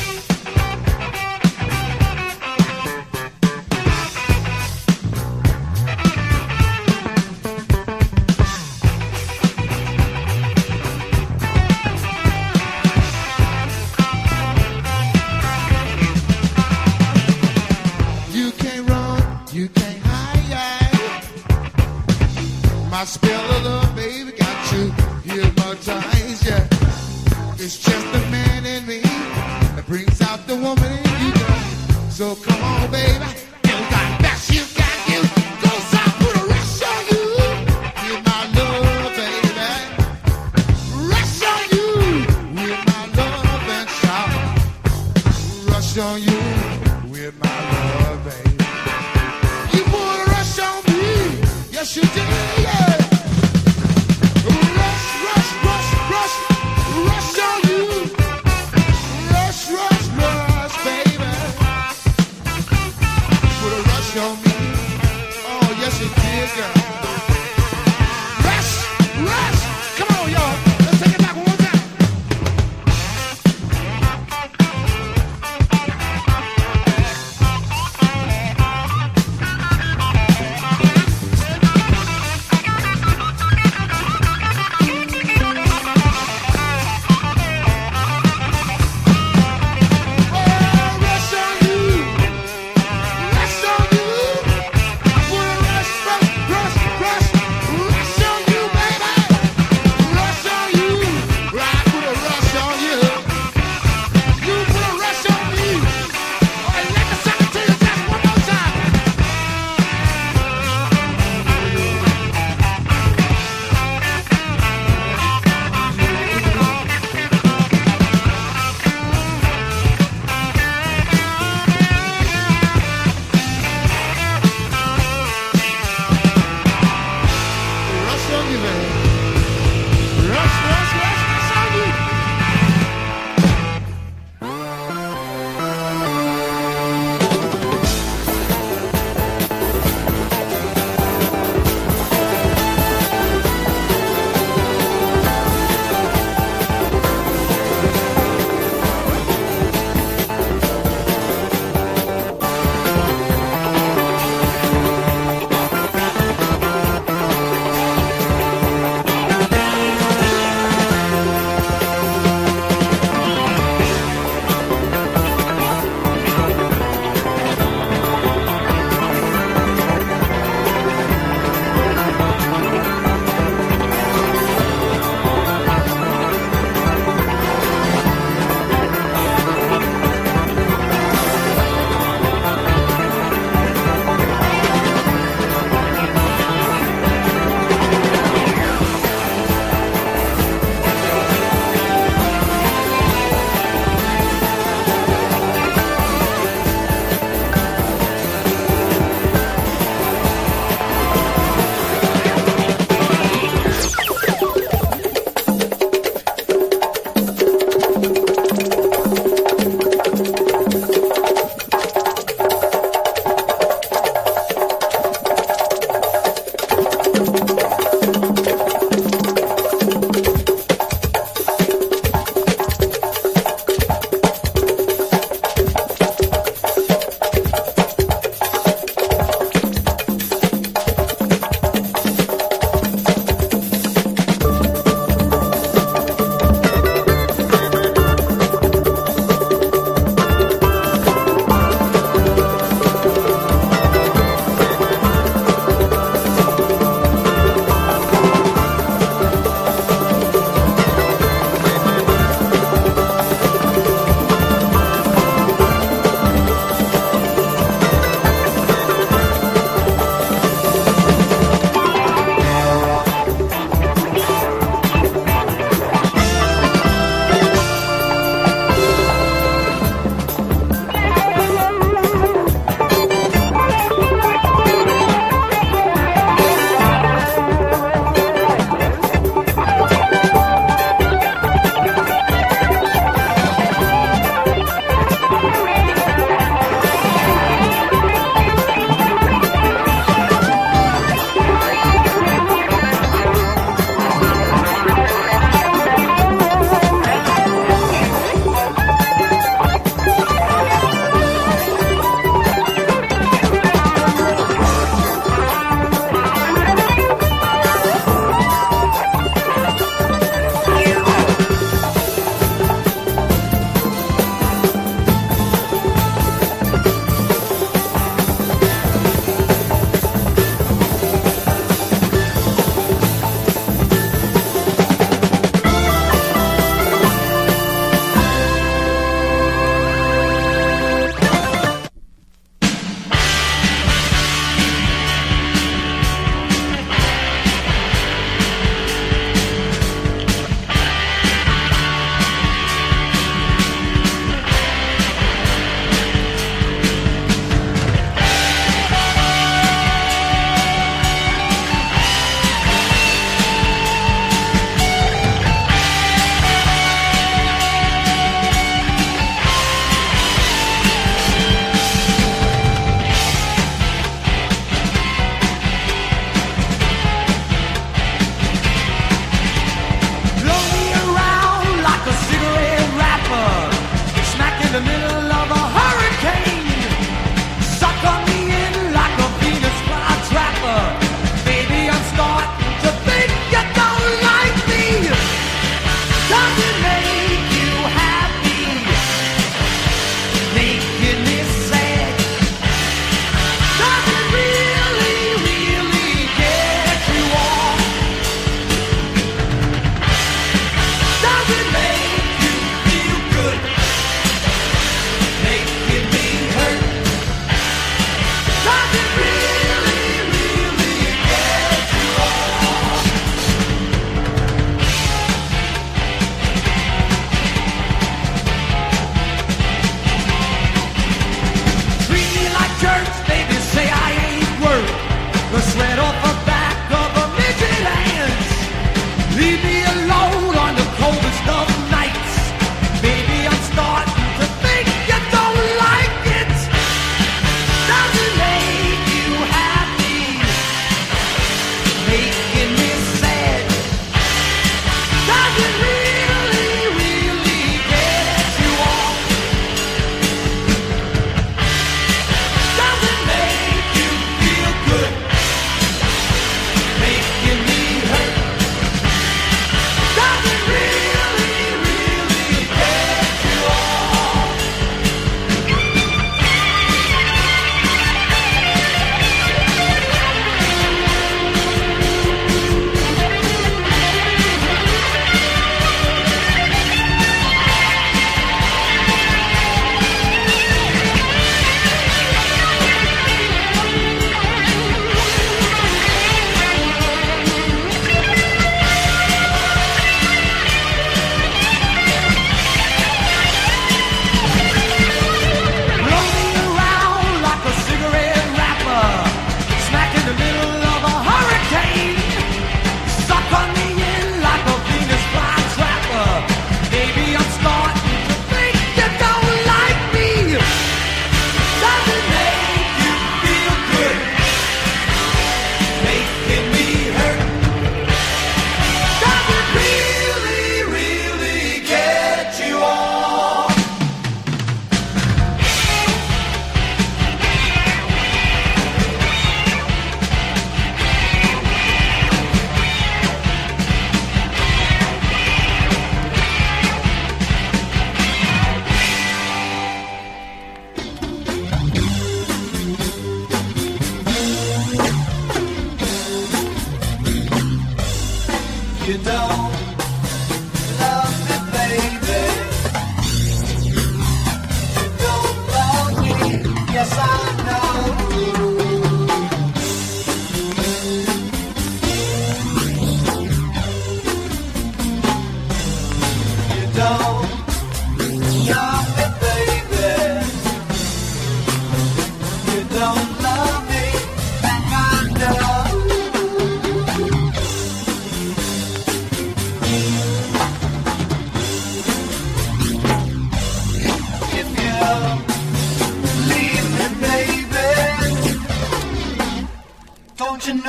You can't run, you can't hide. My spell of love, baby, got you hypnotized, yeah. It's just the man in me that brings out the woman in you, girl. So come on, baby, you got best, you got you. Go south, put a rush on you. With my love, baby. Rush on you. With my love and shout. Rush on you. With my love, baby. You put a rush on me. Yes, you did, yeah. Rush, rush, rush, rush. Rush on you. Rush, rush, rush, baby. Put a rush on me. Oh, yes, you did, girl. Rush, rush. Come on, y'all. Let's take it back one more time.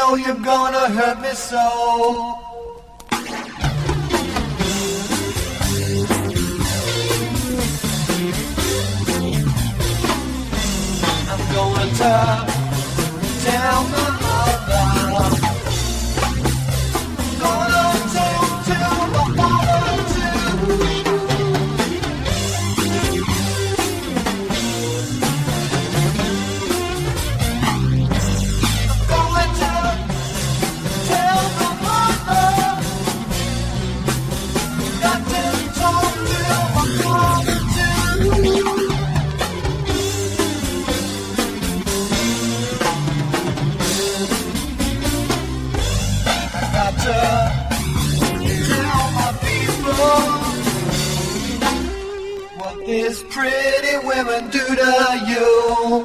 know you're gonna hurt me so. I'm going to tell my mother. Gonna talk to my father too. What these pretty women do to you.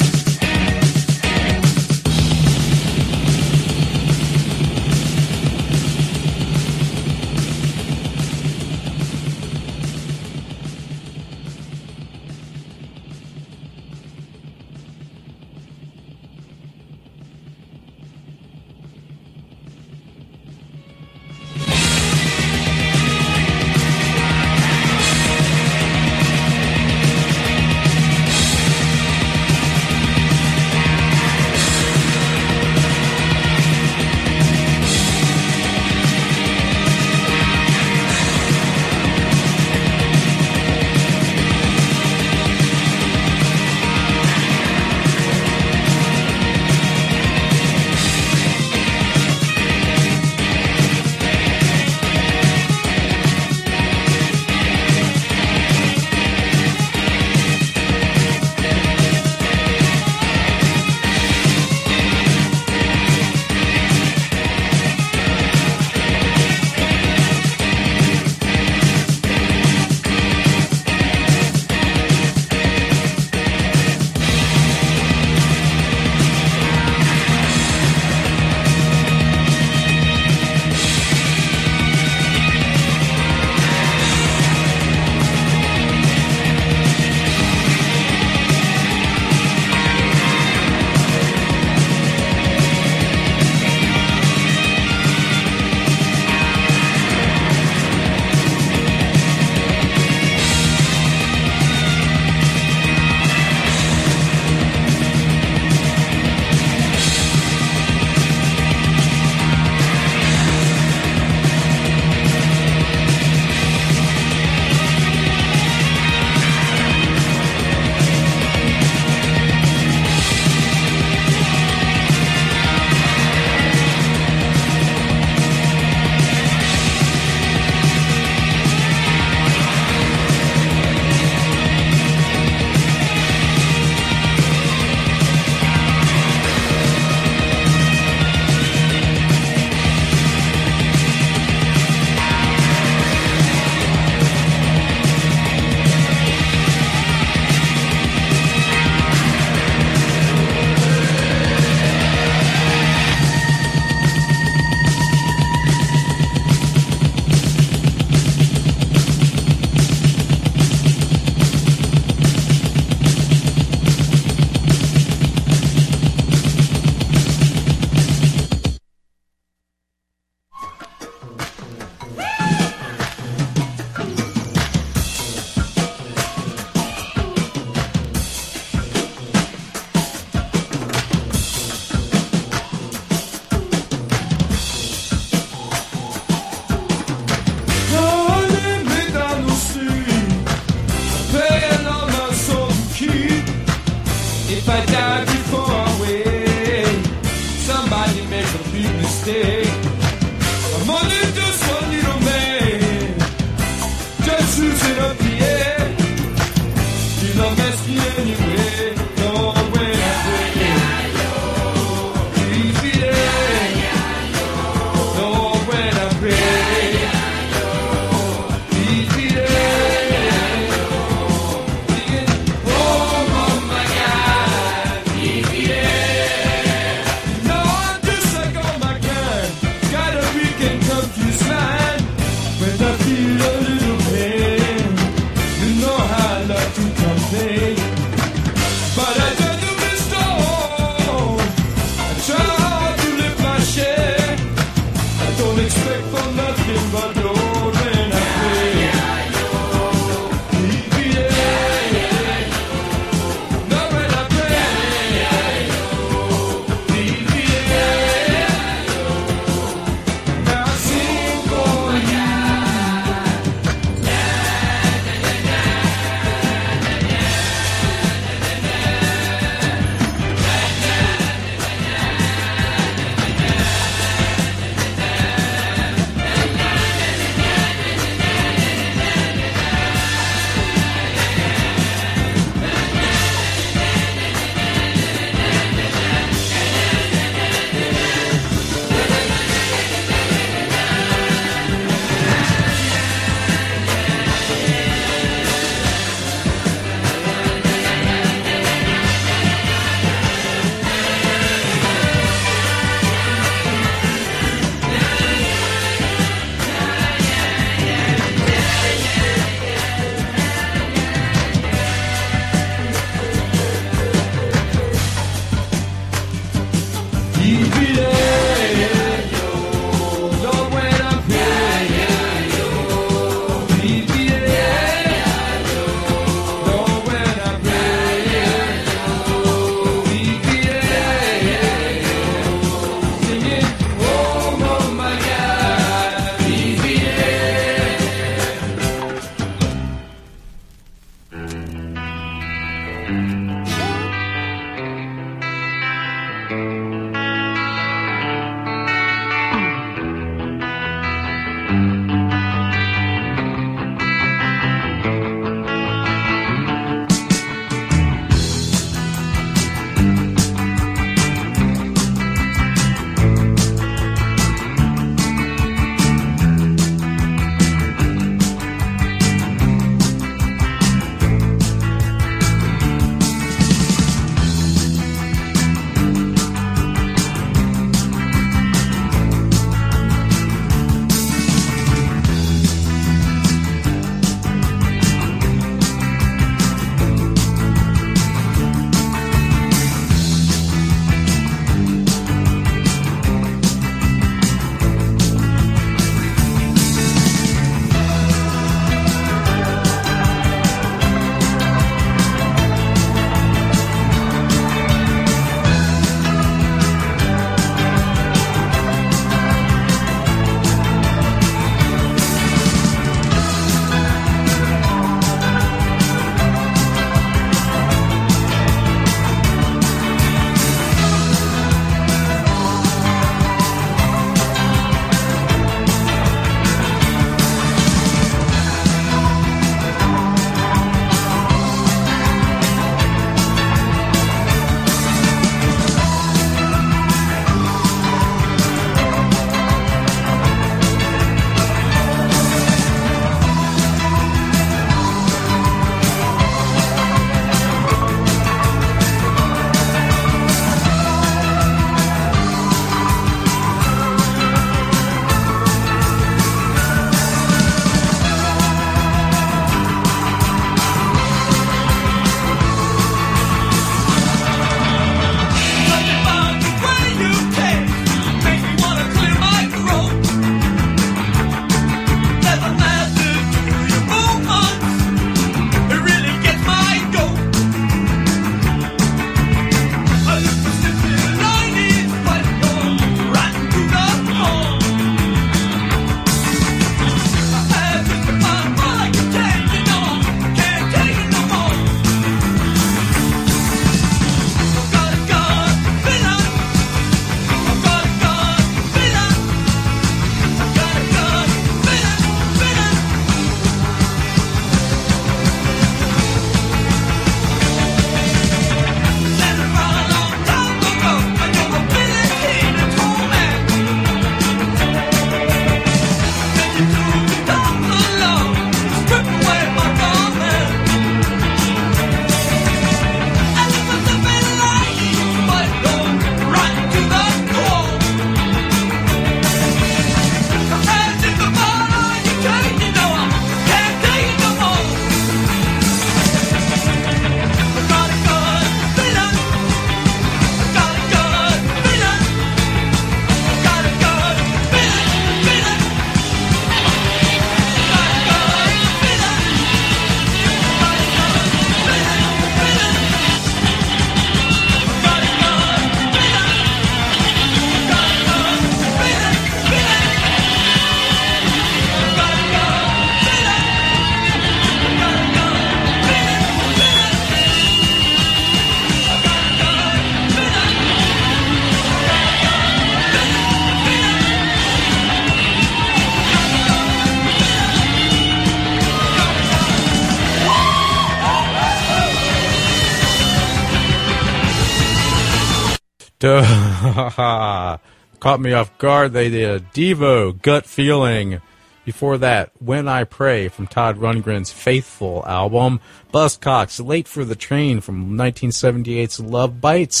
Duh. Caught me off guard, they did. Devo, Gut Feeling. Before that, When I Pray from Todd Rundgren's Faithful album. Buzzcocks, Late for the Train from nineteen seventy-eight's Love Bites.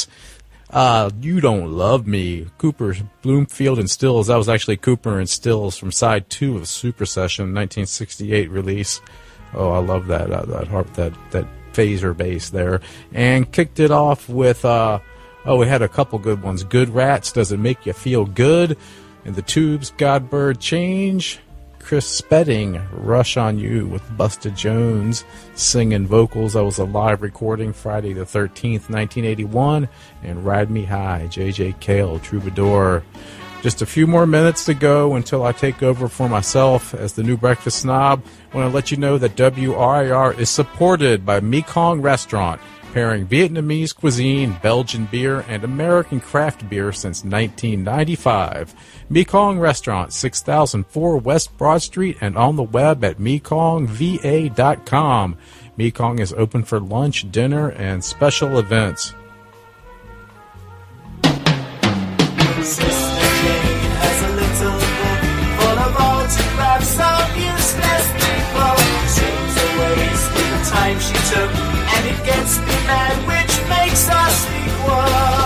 Uh, You Don't Love Me. Cooper, Bloomfield and Stills. That was actually Cooper and Stills from side two of Super Session, nineteen sixty-eight release. Oh, I love that, uh, that harp, that, that phaser bass there. And kicked it off with, uh, Oh, we had a couple good ones. Good Rats, Does It Make You Feel Good? And the Tubes, Godbird Change. Chris Spedding, Rush on You with Busta Jones singing vocals. That was a live recording Friday the thirteenth, nineteen eighty-one. And Ride Me High, J J Cale, Troubadour. Just a few more minutes to go until I take over for myself as the new breakfast snob. I want to let you know that W R I R is supported by Mekong Restaurant, pairing Vietnamese cuisine, Belgian beer, and American craft beer since nineteen ninety-five. Mekong Restaurant, six thousand four West Broad Street, and on the web at mekong v a dot com. Mekong is open for lunch, dinner, and special events. Sister Jane has a little book full of autographs of useless people. Seems a waste of the time she took, and it gets me mad, which makes us speak one.